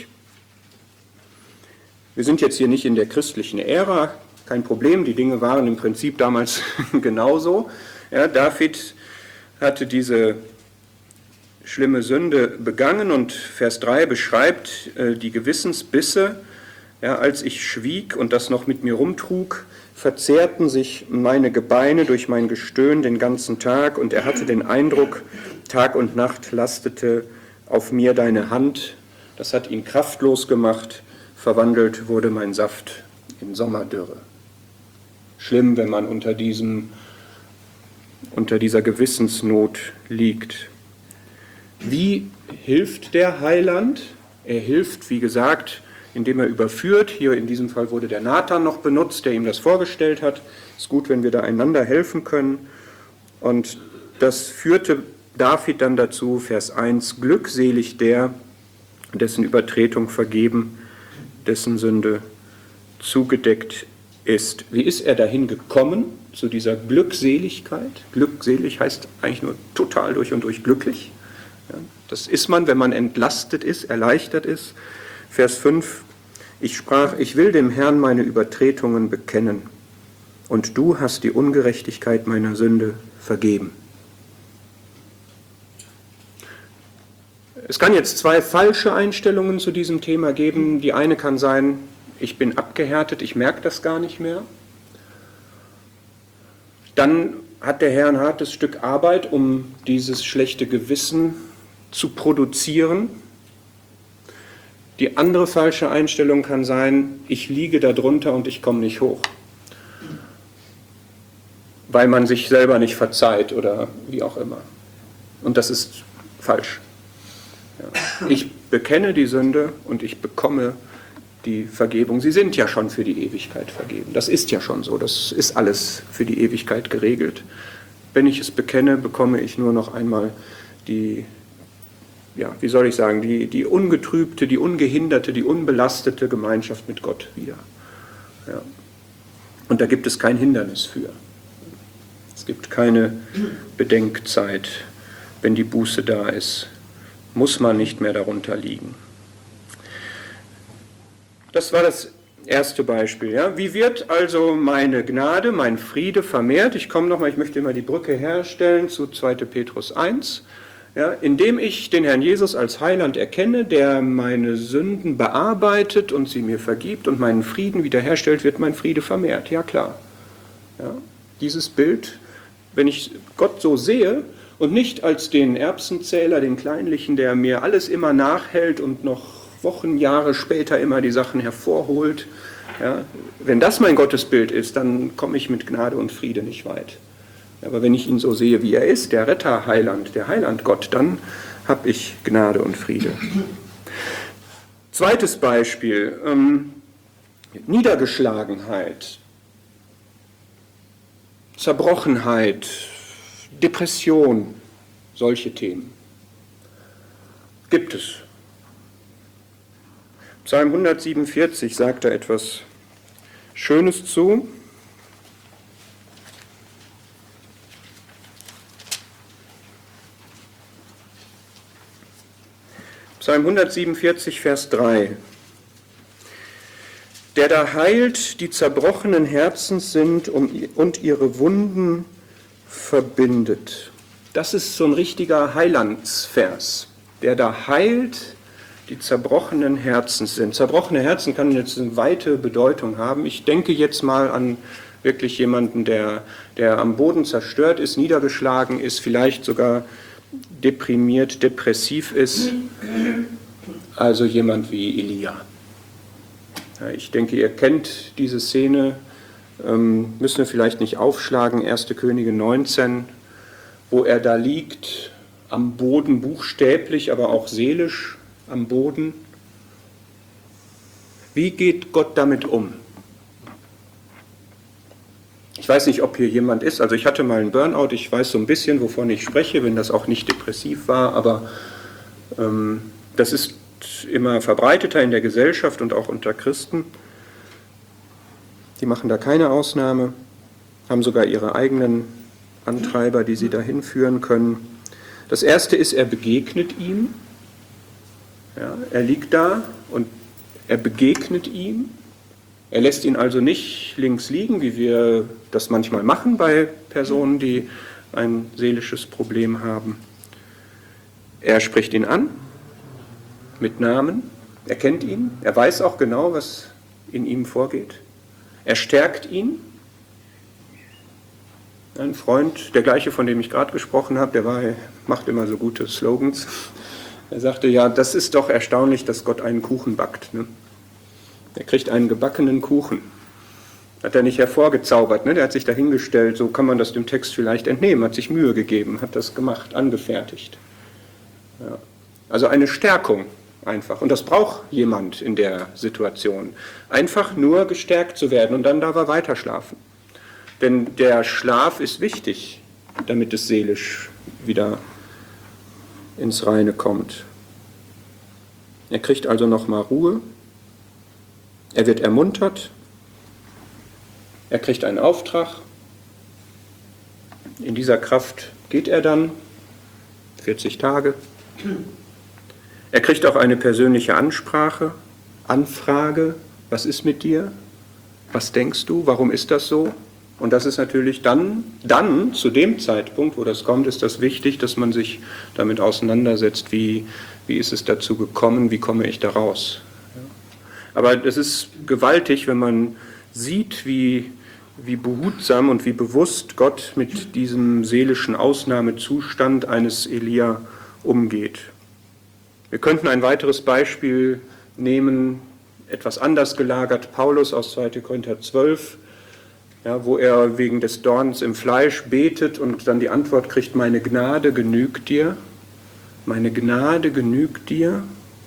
Wir sind jetzt hier nicht in der christlichen Ära, kein Problem, die Dinge waren im Prinzip damals genauso. Ja, David hatte diese schlimme Sünde begangen und Vers drei beschreibt äh, die Gewissensbisse. Ja, als ich schwieg und das noch mit mir rumtrug, verzehrten sich meine Gebeine durch mein Gestöhn den ganzen Tag und er hatte den Eindruck, Tag und Nacht lastete auf mir deine Hand. Das hat ihn kraftlos gemacht, verwandelt wurde mein Saft in Sommerdürre. Schlimm, wenn man unter diesem, unter dieser Gewissensnot liegt. Wie hilft der Heiland? Er hilft, wie gesagt, indem er überführt. Hier in diesem Fall wurde der Nathan noch benutzt, der ihm das vorgestellt hat. Es ist gut, wenn wir da einander helfen können. Und das führte David dann dazu, Vers eins, glückselig der, dessen Übertretung vergeben, dessen Sünde zugedeckt ist. Wie ist er dahin gekommen, zu dieser Glückseligkeit? Glückselig heißt eigentlich nur total durch und durch glücklich. Ja, das ist man, wenn man entlastet ist, erleichtert ist. Vers fünf, ich sprach, ich will dem Herrn meine Übertretungen bekennen und du hast die Ungerechtigkeit meiner Sünde vergeben. Es kann jetzt zwei falsche Einstellungen zu diesem Thema geben. Die eine kann sein, ich bin abgehärtet, ich merke das gar nicht mehr. Dann hat der Herr ein hartes Stück Arbeit, um dieses schlechte Gewissen zu produzieren. Die andere falsche Einstellung kann sein, ich liege darunter und ich komme nicht hoch, weil man sich selber nicht verzeiht oder wie auch immer. Und das ist falsch. Ja. Ich bekenne die Sünde und ich bekomme die Vergebung. Sie sind ja schon für die Ewigkeit vergeben. Das ist ja schon so. Das ist alles für die Ewigkeit geregelt. Wenn ich es bekenne, bekomme ich nur noch einmal die, ja, wie soll ich sagen, die, die ungetrübte, die ungehinderte, die unbelastete Gemeinschaft mit Gott wieder. Ja. Und da gibt es kein Hindernis für. Es gibt keine Bedenkzeit, wenn die Buße da ist. Muss man nicht mehr darunter liegen. Das war das erste Beispiel. Ja. Wie wird also meine Gnade, mein Friede vermehrt? Ich komme nochmal, ich möchte immer die Brücke herstellen zu zweiter Petrus eins. Ja, indem ich den Herrn Jesus als Heiland erkenne, der meine Sünden bearbeitet und sie mir vergibt und meinen Frieden wiederherstellt, wird mein Friede vermehrt. Ja, klar. Ja, dieses Bild, wenn ich Gott so sehe, und nicht als den Erbsenzähler, den Kleinlichen, der mir alles immer nachhält und noch Wochen, Jahre später immer die Sachen hervorholt. Ja, wenn das mein Gottesbild ist, dann komme ich mit Gnade und Friede nicht weit. Aber wenn ich ihn so sehe, wie er ist, der Retter, Heiland, der Heiland Gott, dann habe ich Gnade und Friede. Zweites Beispiel, ähm, Niedergeschlagenheit, Zerbrochenheit, Depression, solche Themen. Gibt es. Psalm hundertsiebenundvierzig sagt da etwas Schönes zu. Psalm hundertsiebenundvierzig, Vers drei. Der da heilt, die zerbrochenen Herzens sind und ihre Wunden verbindet. Das ist so ein richtiger Heilandsvers. Der da heilt, die zerbrochenen Herzens sind. Zerbrochene Herzen kann jetzt eine weite Bedeutung haben. Ich denke jetzt mal an wirklich jemanden, der, der am Boden zerstört ist, niedergeschlagen ist, vielleicht sogar deprimiert, depressiv ist. Also jemand wie Elia. Ja, ich denke, ihr kennt diese Szene, ähm, müssen wir vielleicht nicht aufschlagen, erste Könige neunzehn, wo er da liegt, am Boden buchstäblich, aber auch seelisch am Boden. Wie geht Gott damit um? Ich weiß nicht, ob hier jemand ist, also ich hatte mal einen Burnout, ich weiß so ein bisschen, wovon ich spreche, wenn das auch nicht depressiv war, aber ähm, das ist immer verbreiteter in der Gesellschaft und auch unter Christen. Die machen da keine Ausnahme, haben sogar ihre eigenen Antreiber, die sie dahin führen können. Das erste ist, er begegnet ihm. Ja, er liegt da und er begegnet ihm. Er lässt ihn also nicht links liegen, wie wir das manchmal machen bei Personen, die ein seelisches Problem haben. Er spricht ihn an mit Namen, er kennt ihn, er weiß auch genau, was in ihm vorgeht. Er stärkt ihn. Ein Freund, der gleiche, von dem ich gerade gesprochen habe, der war, macht immer so gute Slogans. Er sagte, ja, das ist doch erstaunlich, dass Gott einen Kuchen backt. Ne? Er kriegt einen gebackenen Kuchen. Hat er nicht hervorgezaubert, ne? Der hat sich dahingestellt, so kann man das dem Text vielleicht entnehmen, hat sich Mühe gegeben, hat das gemacht, angefertigt. Ja. Also eine Stärkung einfach. Und das braucht jemand in der Situation. Einfach nur gestärkt zu werden und dann darf er weiter schlafen. Denn der Schlaf ist wichtig, damit es seelisch wieder ins Reine kommt. Er kriegt also nochmal Ruhe. Er wird ermuntert. Er kriegt einen Auftrag. In dieser Kraft geht er dann vierzig Tage. Er kriegt auch eine persönliche Ansprache, Anfrage. Was ist mit dir? Was denkst du? Warum ist das so? Und das ist natürlich dann, dann, zu dem Zeitpunkt, wo das kommt, ist das wichtig, dass man sich damit auseinandersetzt, wie, wie ist es dazu gekommen, wie komme ich da raus. Ja. Aber es ist gewaltig, wenn man sieht, wie, wie behutsam und wie bewusst Gott mit diesem seelischen Ausnahmezustand eines Elia umgeht. Wir könnten ein weiteres Beispiel nehmen, etwas anders gelagert, Paulus aus zweiter Korinther zwölf, ja, wo er wegen des Dorns im Fleisch betet und dann die Antwort kriegt, meine Gnade genügt dir, meine Gnade genügt dir.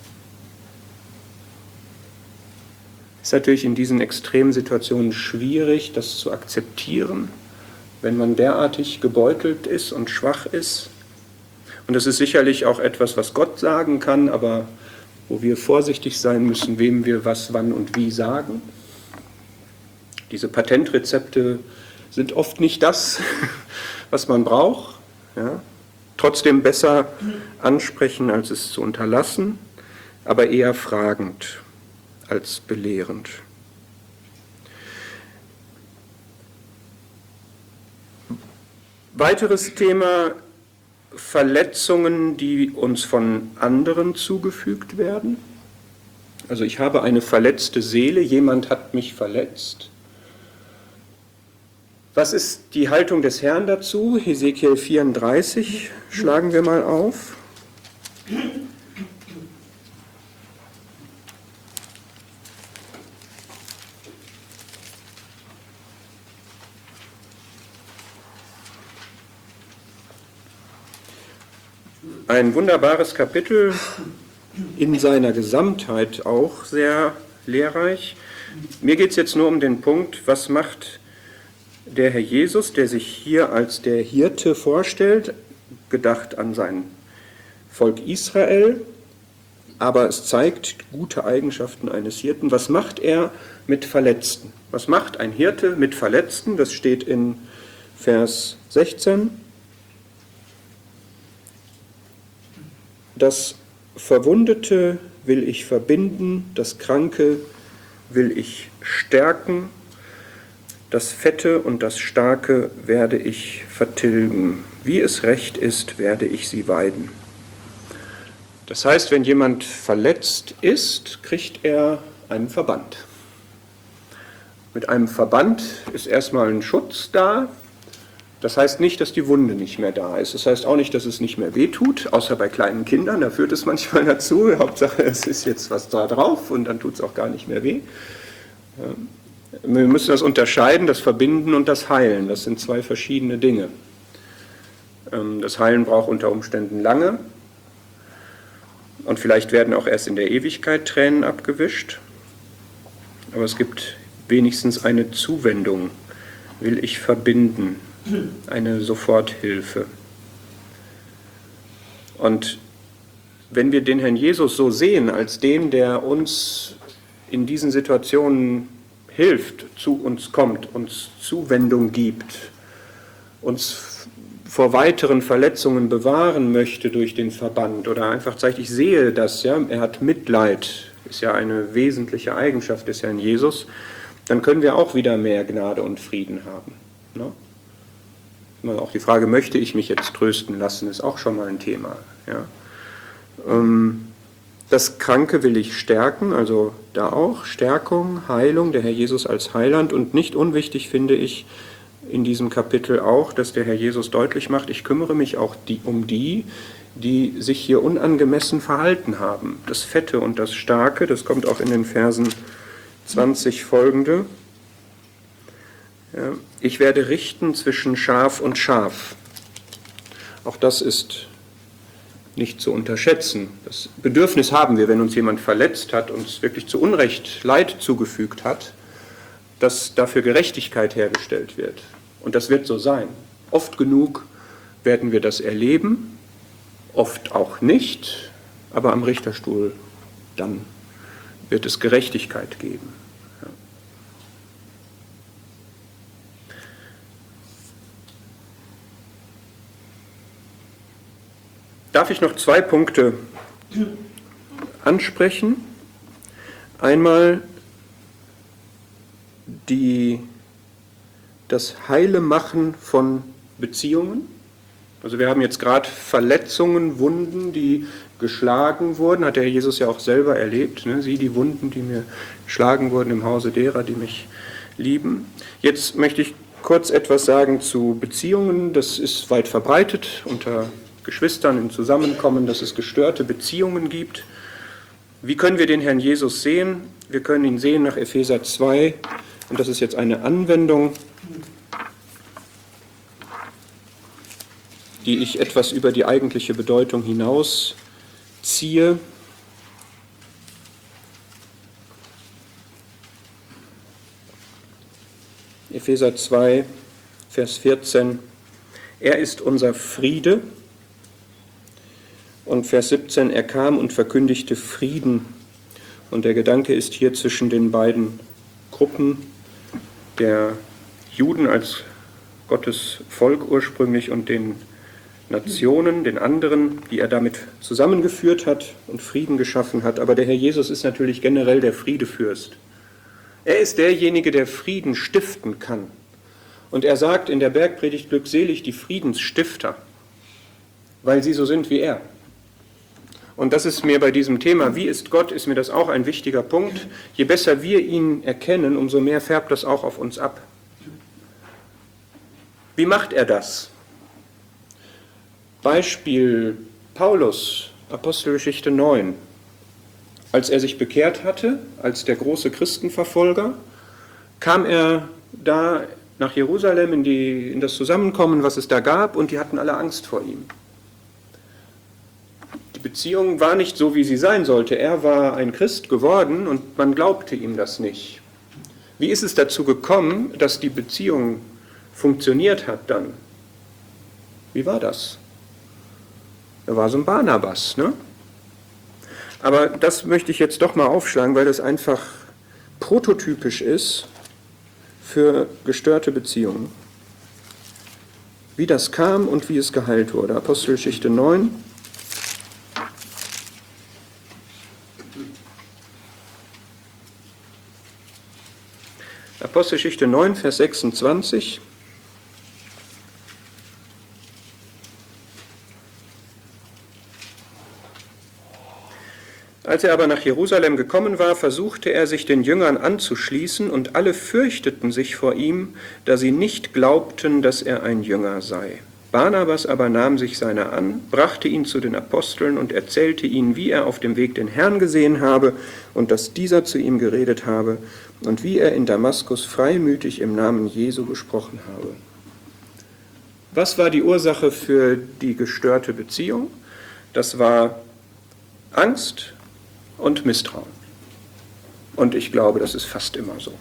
Ist natürlich in diesen extremen Situationen schwierig, das zu akzeptieren, wenn man derartig gebeutelt ist und schwach ist. Und das ist sicherlich auch etwas, was Gott sagen kann, aber wo wir vorsichtig sein müssen, wem wir was, wann und wie sagen. Diese Patentrezepte sind oft nicht das, was man braucht. Ja. Trotzdem besser ansprechen, als es zu unterlassen, aber eher fragend als belehrend. Weiteres Thema: Verletzungen, die uns von anderen zugefügt werden. Also ich habe eine verletzte Seele, jemand hat mich verletzt. Was ist die Haltung des Herrn dazu? Hesekiel vierunddreißig schlagen wir mal auf. Ein wunderbares Kapitel, in seiner Gesamtheit auch sehr lehrreich. Mir geht es jetzt nur um den Punkt, was macht der Herr Jesus, der sich hier als der Hirte vorstellt, gedacht an sein Volk Israel, aber es zeigt gute Eigenschaften eines Hirten. Was macht er mit Verletzten? Was macht ein Hirte mit Verletzten? Das steht in Vers sechzehn. Das Verwundete will ich verbinden, das Kranke will ich stärken, das Fette und das Starke werde ich vertilgen. Wie es recht ist, werde ich sie weiden. Das heißt, wenn jemand verletzt ist, kriegt er einen Verband. Mit einem Verband ist erstmal ein Schutz da. Das heißt nicht, dass die Wunde nicht mehr da ist. Das heißt auch nicht, dass es nicht mehr wehtut, außer bei kleinen Kindern. Da führt es manchmal dazu. Hauptsache, es ist jetzt was da drauf und dann tut es auch gar nicht mehr weh. Wir müssen das unterscheiden, das Verbinden und das Heilen. Das sind zwei verschiedene Dinge. Das Heilen braucht unter Umständen lange. Und vielleicht werden auch erst in der Ewigkeit Tränen abgewischt. Aber es gibt wenigstens eine Zuwendung, will ich verbinden. Eine Soforthilfe. Und wenn wir den Herrn Jesus so sehen, als den, der uns in diesen Situationen hilft, zu uns kommt, uns Zuwendung gibt, uns vor weiteren Verletzungen bewahren möchte durch den Verband oder einfach zeigt, ich sehe das, ja, er hat Mitleid, ist ja eine wesentliche Eigenschaft des Herrn Jesus, dann können wir auch wieder mehr Gnade und Frieden haben. Ne? Auch die Frage, möchte ich mich jetzt trösten lassen, ist auch schon mal ein Thema. Ja. Das Kranke will ich stärken, also da auch Stärkung, Heilung, der Herr Jesus als Heiland. Und nicht unwichtig finde ich in diesem Kapitel auch, dass der Herr Jesus deutlich macht, ich kümmere mich auch die, um die, die sich hier unangemessen verhalten haben. Das Fette und das Starke, das kommt auch in den Versen zwanzig folgende. Ja, ich werde richten zwischen Schaf und Schaf. Auch das ist nicht zu unterschätzen. Das Bedürfnis haben wir, wenn uns jemand verletzt hat, uns wirklich zu Unrecht Leid zugefügt hat, dass dafür Gerechtigkeit hergestellt wird. Und das wird so sein. Oft genug werden wir das erleben, oft auch nicht, aber am Richterstuhl dann wird es Gerechtigkeit geben. Darf ich noch zwei Punkte ansprechen? Einmal die, das Heile machen von Beziehungen. Also wir haben jetzt gerade Verletzungen, Wunden, die geschlagen wurden, hat der Herr Jesus ja auch selber erlebt. Ne? Sie, die Wunden, die mir geschlagen wurden im Hause derer, die mich lieben. Jetzt möchte ich kurz etwas sagen zu Beziehungen. Das ist weit verbreitet unter Geschwistern im Zusammenkommen, dass es gestörte Beziehungen gibt. Wie können wir den Herrn Jesus sehen? Wir können ihn sehen nach Epheser zwei, und das ist jetzt eine Anwendung, die ich etwas über die eigentliche Bedeutung hinaus ziehe. Epheser zwei, Vers vierzehn. Er ist unser Friede. Und Vers siebzehn, er kam und verkündigte Frieden. Und der Gedanke ist hier zwischen den beiden Gruppen der Juden als Gottes Volk ursprünglich und den Nationen, den anderen, die er damit zusammengeführt hat und Frieden geschaffen hat. Aber der Herr Jesus ist natürlich generell der Friedefürst. Er ist derjenige, der Frieden stiften kann. Und er sagt in der Bergpredigt, glückselig die Friedensstifter, weil sie so sind wie er. Und das ist mir bei diesem Thema, wie ist Gott, ist mir das auch ein wichtiger Punkt. Je besser wir ihn erkennen, umso mehr färbt das auch auf uns ab. Wie macht er das? Beispiel Paulus, Apostelgeschichte neun. Als er sich bekehrt hatte, als der große Christenverfolger, kam er da nach Jerusalem in, die, in das Zusammenkommen, was es da gab, und die hatten alle Angst vor ihm. Die Beziehung war nicht so, wie sie sein sollte. Er war ein Christ geworden und man glaubte ihm das nicht. Wie ist es dazu gekommen, dass die Beziehung funktioniert hat dann? Wie war das? Er war so ein Barnabas, ne? Aber das möchte ich jetzt doch mal aufschlagen, weil das einfach prototypisch ist für gestörte Beziehungen. Wie das kam und wie es geheilt wurde. Apostelgeschichte neun. Apostelgeschichte neun, Vers sechsundzwanzig. Als er aber nach Jerusalem gekommen war, versuchte er, sich den Jüngern anzuschließen, und alle fürchteten sich vor ihm, da sie nicht glaubten, dass er ein Jünger sei. Barnabas aber nahm sich seiner an, brachte ihn zu den Aposteln und erzählte ihnen, wie er auf dem Weg den Herrn gesehen habe und dass dieser zu ihm geredet habe und wie er in Damaskus freimütig im Namen Jesu gesprochen habe. Was war die Ursache für die gestörte Beziehung? Das war Angst und Misstrauen. Und ich glaube, das ist fast immer so.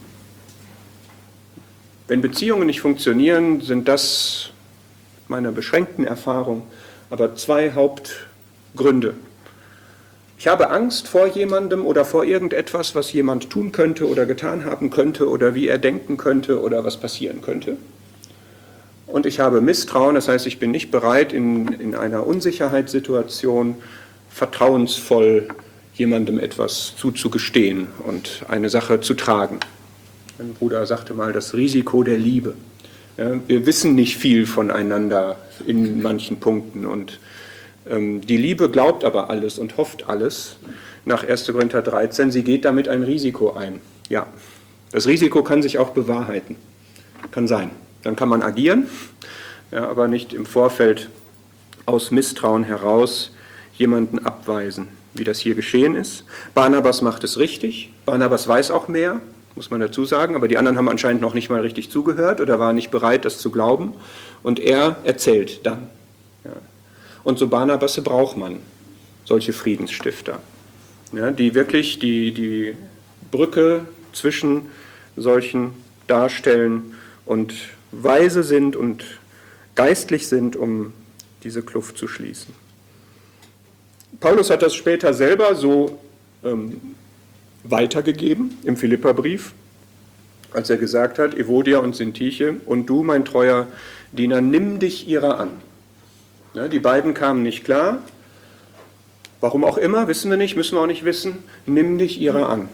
Wenn Beziehungen nicht funktionieren, sind das meiner beschränkten Erfahrung aber zwei Hauptgründe. Ich habe Angst vor jemandem oder vor irgendetwas, was jemand tun könnte oder getan haben könnte oder wie er denken könnte oder was passieren könnte. Und ich habe Misstrauen, das heißt, ich bin nicht bereit, in, in einer Unsicherheitssituation vertrauensvoll jemandem etwas zuzugestehen und eine Sache zu tragen. Mein Bruder sagte mal, das Risiko der Liebe. Ja, wir wissen nicht viel voneinander in manchen Punkten und ähm, die Liebe glaubt aber alles und hofft alles. Nach erster Korinther dreizehn, sie geht damit ein Risiko ein. Ja, das Risiko kann sich auch bewahrheiten. Kann sein. Dann kann man agieren, ja, aber nicht im Vorfeld aus Misstrauen heraus jemanden abweisen, wie das hier geschehen ist. Barnabas macht es richtig. Barnabas weiß auch mehr, muss man dazu sagen, aber die anderen haben anscheinend noch nicht mal richtig zugehört oder waren nicht bereit, das zu glauben. Und er erzählt dann. Ja. Und so Barnabasse braucht man, solche Friedensstifter, ja, die wirklich die, die Brücke zwischen solchen darstellen und weise sind und geistlich sind, um diese Kluft zu schließen. Paulus hat das später selber so ähm, weitergegeben im Philipperbrief, als er gesagt hat, Evodia und Syntyche, und du, mein treuer Diener, nimm dich ihrer an. Ja, die beiden kamen nicht klar. Warum auch immer, wissen wir nicht, müssen wir auch nicht wissen. Nimm dich ihrer an.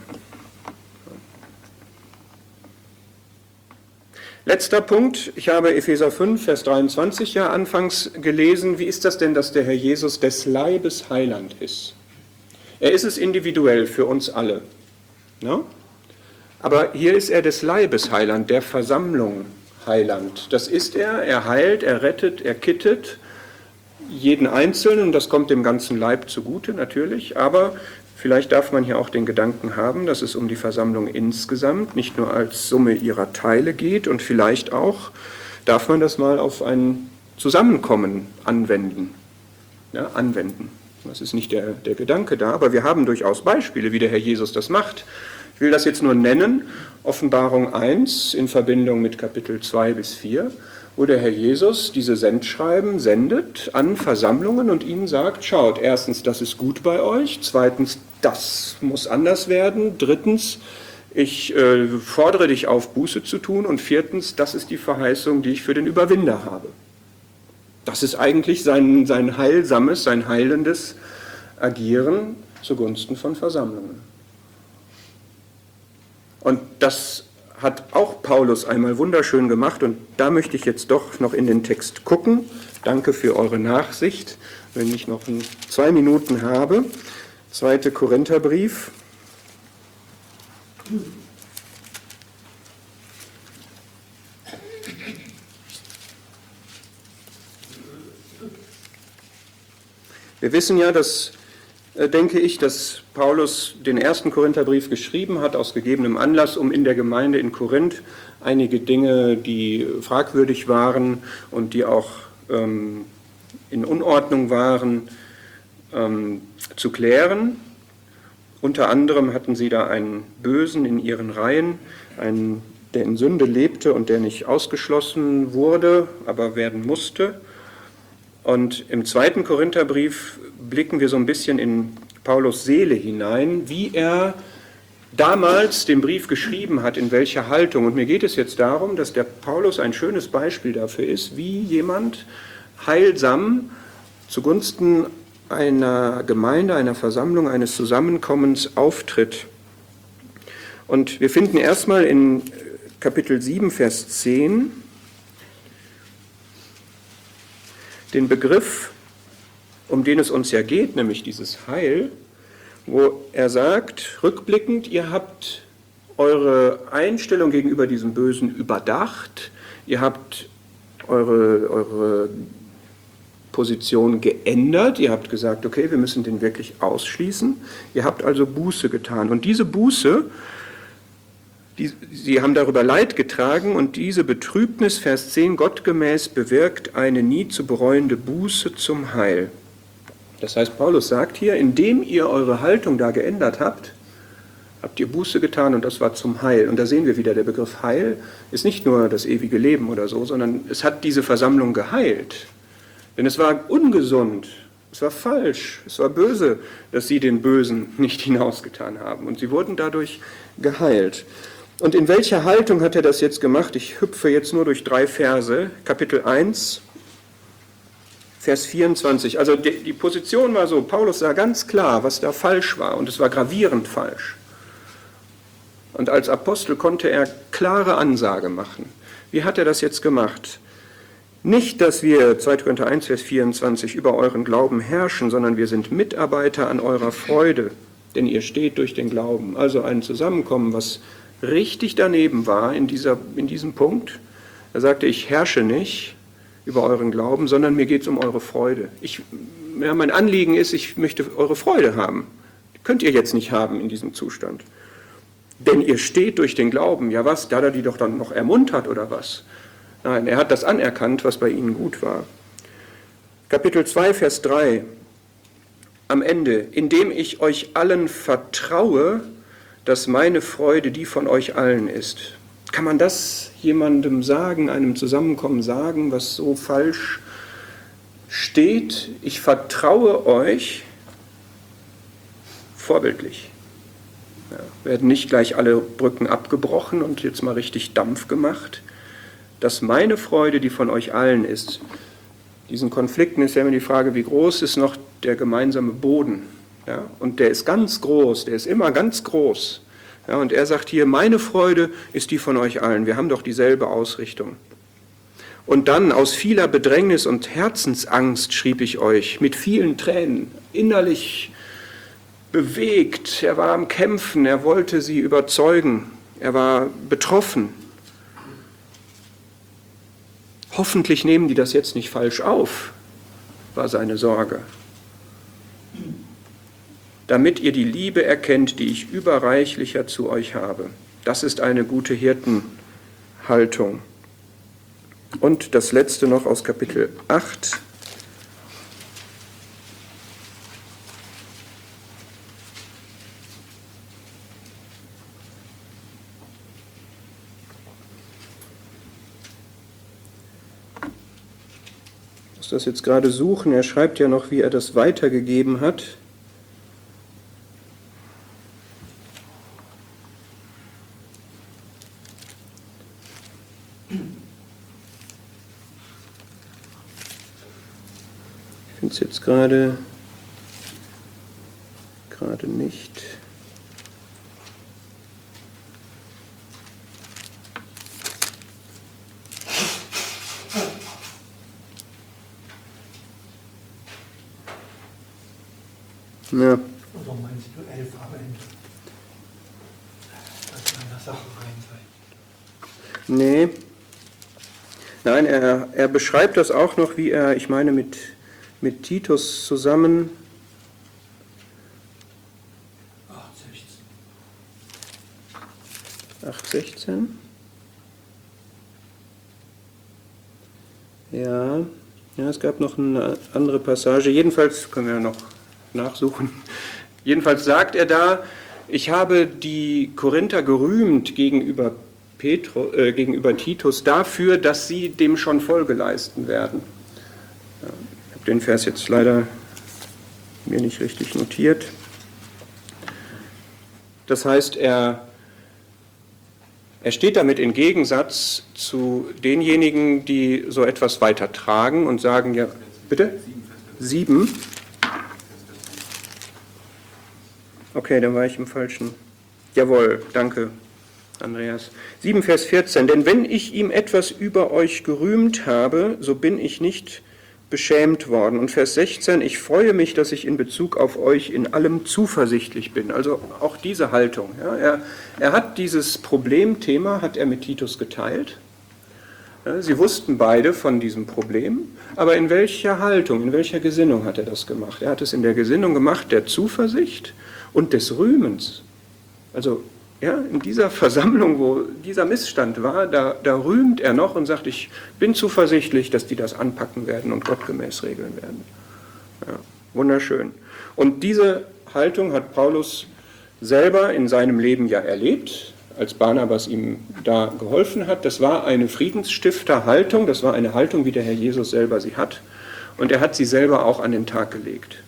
Letzter Punkt, ich habe Epheser fünf, Vers dreiundzwanzig ja anfangs gelesen. Wie ist das denn, dass der Herr Jesus des Leibes Heiland ist? Er ist es individuell für uns alle. Ja? Aber hier ist er des Leibes Heiland, der Versammlung Heiland. Das ist er, er heilt, er rettet, er kittet jeden Einzelnen, und das kommt dem ganzen Leib zugute natürlich, aber vielleicht darf man hier auch den Gedanken haben, dass es um die Versammlung insgesamt, nicht nur als Summe ihrer Teile geht, und vielleicht auch darf man das mal auf ein Zusammenkommen anwenden. Ja, anwenden. Das ist nicht der, der Gedanke da, aber wir haben durchaus Beispiele, wie der Herr Jesus das macht. Ich will das jetzt nur nennen, Offenbarung eins in Verbindung mit Kapitel zwei bis vier, wo der Herr Jesus diese Sendschreiben sendet an Versammlungen und ihnen sagt, schaut, erstens, das ist gut bei euch, zweitens, das muss anders werden, drittens, ich äh, fordere dich auf, Buße zu tun, und viertens, das ist die Verheißung, die ich für den Überwinder habe. Das ist eigentlich sein, sein heilsames, sein heilendes Agieren zugunsten von Versammlungen. Und das hat auch Paulus einmal wunderschön gemacht, und da möchte ich jetzt doch noch in den Text gucken. Danke für eure Nachsicht, wenn ich noch zwei Minuten habe. Zweiter Korintherbrief. Wir wissen ja, dass, äh, denke ich, dass Paulus den ersten Korintherbrief geschrieben hat, aus gegebenem Anlass, um in der Gemeinde in Korinth einige Dinge, die fragwürdig waren und die auch ähm, in Unordnung waren, ähm, zu klären. Unter anderem hatten sie da einen Bösen in ihren Reihen, einen, der in Sünde lebte und der nicht ausgeschlossen wurde, aber werden musste. Und im zweiten Korintherbrief blicken wir so ein bisschen in Paulus Seele hinein, wie er damals den Brief geschrieben hat, in welcher Haltung. Und mir geht es jetzt darum, dass der Paulus ein schönes Beispiel dafür ist, wie jemand heilsam zugunsten einer Gemeinde, einer Versammlung, eines Zusammenkommens auftritt. Und wir finden erstmal in Kapitel sieben, Vers zehn den Begriff, um den es uns ja geht, nämlich dieses Heil, wo er sagt, rückblickend, ihr habt eure Einstellung gegenüber diesem Bösen überdacht, ihr habt eure, eure Position geändert, ihr habt gesagt, okay, wir müssen den wirklich ausschließen, ihr habt also Buße getan. Und diese Buße, die, sie haben darüber Leid getragen und diese Betrübnis, Vers zehn, gottgemäß bewirkt eine nie zu bereuende Buße zum Heil. Das heißt, Paulus sagt hier, indem ihr eure Haltung da geändert habt, habt ihr Buße getan und das war zum Heil. Und da sehen wir wieder, der Begriff Heil ist nicht nur das ewige Leben oder so, sondern es hat diese Versammlung geheilt. Denn es war ungesund, es war falsch, es war böse, dass sie den Bösen nicht hinausgetan haben. Und sie wurden dadurch geheilt. Und in welcher Haltung hat er das jetzt gemacht? Ich hüpfe jetzt nur durch drei Verse. Kapitel eins, Vers vierundzwanzig. Also die, die Position war so, Paulus sah ganz klar, was da falsch war. Und es war gravierend falsch. Und als Apostel konnte er klare Ansage machen. Wie hat er das jetzt gemacht? Nicht, dass wir, zweiter Korinther eins, Vers vierundzwanzig, über euren Glauben herrschen, sondern wir sind Mitarbeiter an eurer Freude, denn ihr steht durch den Glauben. Also ein Zusammenkommen, was richtig daneben war in, dieser, in diesem Punkt. Er sagte, ich herrsche nicht über euren Glauben, sondern mir geht es um eure Freude. Ich, ja, mein Anliegen ist, ich möchte eure Freude haben. Die könnt ihr jetzt nicht haben in diesem Zustand. Denn ihr steht durch den Glauben. Ja was, da hat er die doch dann noch ermuntert oder was? Nein, er hat das anerkannt, was bei ihnen gut war. Kapitel zwei, Vers drei. Am Ende, indem ich euch allen vertraue, dass meine Freude die von euch allen ist. Kann man das jemandem sagen, einem Zusammenkommen sagen, was so falsch steht? Ich vertraue euch, vorbildlich. Ja, werden nicht gleich alle Brücken abgebrochen und jetzt mal richtig Dampf gemacht. Dass meine Freude die von euch allen ist. Diesen Konflikten ist ja immer die Frage, wie groß ist noch der gemeinsame Boden? Ja, und der ist ganz groß, der ist immer ganz groß. Ja, und er sagt hier, meine Freude ist die von euch allen. Wir haben doch dieselbe Ausrichtung. Und dann aus vieler Bedrängnis und Herzensangst schrieb ich euch, mit vielen Tränen, innerlich bewegt. Er war am Kämpfen, er wollte sie überzeugen, er war betroffen. Hoffentlich nehmen die das jetzt nicht falsch auf, war seine Sorge. Damit ihr die Liebe erkennt, die ich überreichlicher zu euch habe. Das ist eine gute Hirtenhaltung. Und das letzte noch aus Kapitel acht. Ich muss das jetzt gerade suchen. Er schreibt ja noch, wie er das weitergegeben hat. Ich finde es jetzt gerade, gerade nicht. Ja. Oder meinst du elf am Ende? Dass man der Sache rein seid? Nee. Nein, er, er beschreibt das auch noch, wie er, ich meine, mit, mit Titus zusammen. acht sechzehn. Ja, ja, es gab noch eine andere Passage. Jedenfalls können wir noch nachsuchen. Jedenfalls sagt er da, ich habe die Korinther gerühmt gegenüber, Petru, äh, gegenüber Titus dafür, dass sie dem schon Folge leisten werden. Ja, ich habe den Vers jetzt leider mir nicht richtig notiert. Das heißt, er, er steht damit im Gegensatz zu denjenigen, die so etwas weitertragen und sagen, ja, bitte? Sieben. Okay, dann war ich im Falschen. Jawohl, danke, Andreas. sieben, Vers vierzehn. Denn wenn ich ihm etwas über euch gerühmt habe, so bin ich nicht beschämt worden. Und Vers sechzehn. Ich freue mich, dass ich in Bezug auf euch in allem zuversichtlich bin. Also auch diese Haltung. Ja, er, er hat dieses Problemthema, hat er mit Titus geteilt. Ja, sie wussten beide von diesem Problem, aber in welcher Haltung, in welcher Gesinnung hat er das gemacht? Er hat es in der Gesinnung gemacht der Zuversicht und des Rühmens. Also ja, in dieser Versammlung, wo dieser Missstand war, da, da rühmt er noch und sagt, ich bin zuversichtlich, dass die das anpacken werden und gottgemäß regeln werden. Ja, wunderschön. Und diese Haltung hat Paulus selber in seinem Leben ja erlebt, als Barnabas ihm da geholfen hat. Das war eine Friedensstifterhaltung, das war eine Haltung, wie der Herr Jesus selber sie hat. Und er hat sie selber auch an den Tag gelegt.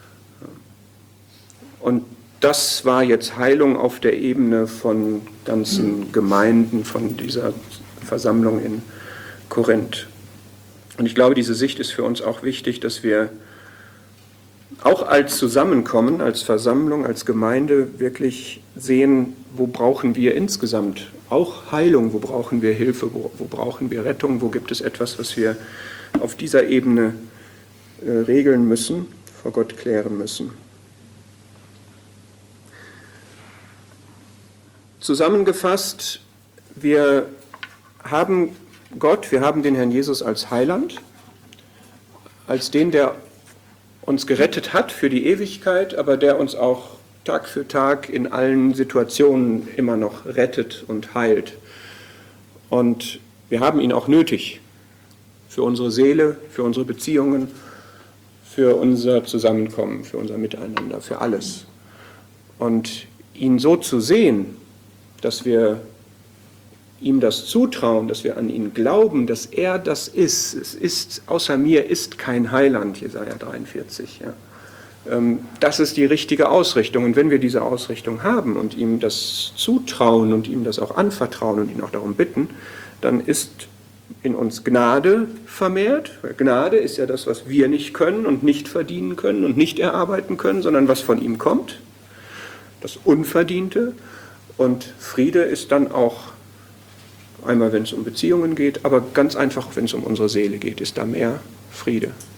Und das war jetzt Heilung auf der Ebene von ganzen Gemeinden, von dieser Versammlung in Korinth. Und ich glaube, diese Sicht ist für uns auch wichtig, dass wir auch als Zusammenkommen, als Versammlung, als Gemeinde wirklich sehen, wo brauchen wir insgesamt auch Heilung, wo brauchen wir Hilfe, wo, wo brauchen wir Rettung, wo gibt es etwas, was wir auf dieser Ebene äh, regeln müssen, vor Gott klären müssen. Zusammengefasst, wir haben Gott, wir haben den Herrn Jesus als Heiland, als den, der uns gerettet hat für die Ewigkeit, aber der uns auch Tag für Tag in allen Situationen immer noch rettet und heilt. Und wir haben ihn auch nötig für unsere Seele, für unsere Beziehungen, für unser Zusammenkommen, für unser Miteinander, für alles. Und ihn so zu sehen, dass wir ihm das zutrauen, dass wir an ihn glauben, dass er das ist. Es ist, außer mir ist kein Heiland, Jesaja dreiundvierzig. Ja. Das ist die richtige Ausrichtung. Und wenn wir diese Ausrichtung haben und ihm das zutrauen und ihm das auch anvertrauen und ihn auch darum bitten, dann ist in uns Gnade vermehrt. Weil Gnade ist ja das, was wir nicht können und nicht verdienen können und nicht erarbeiten können, sondern was von ihm kommt. Das Unverdiente. Und Friede ist dann auch, einmal wenn es um Beziehungen geht, aber ganz einfach, wenn es um unsere Seele geht, ist da mehr Friede.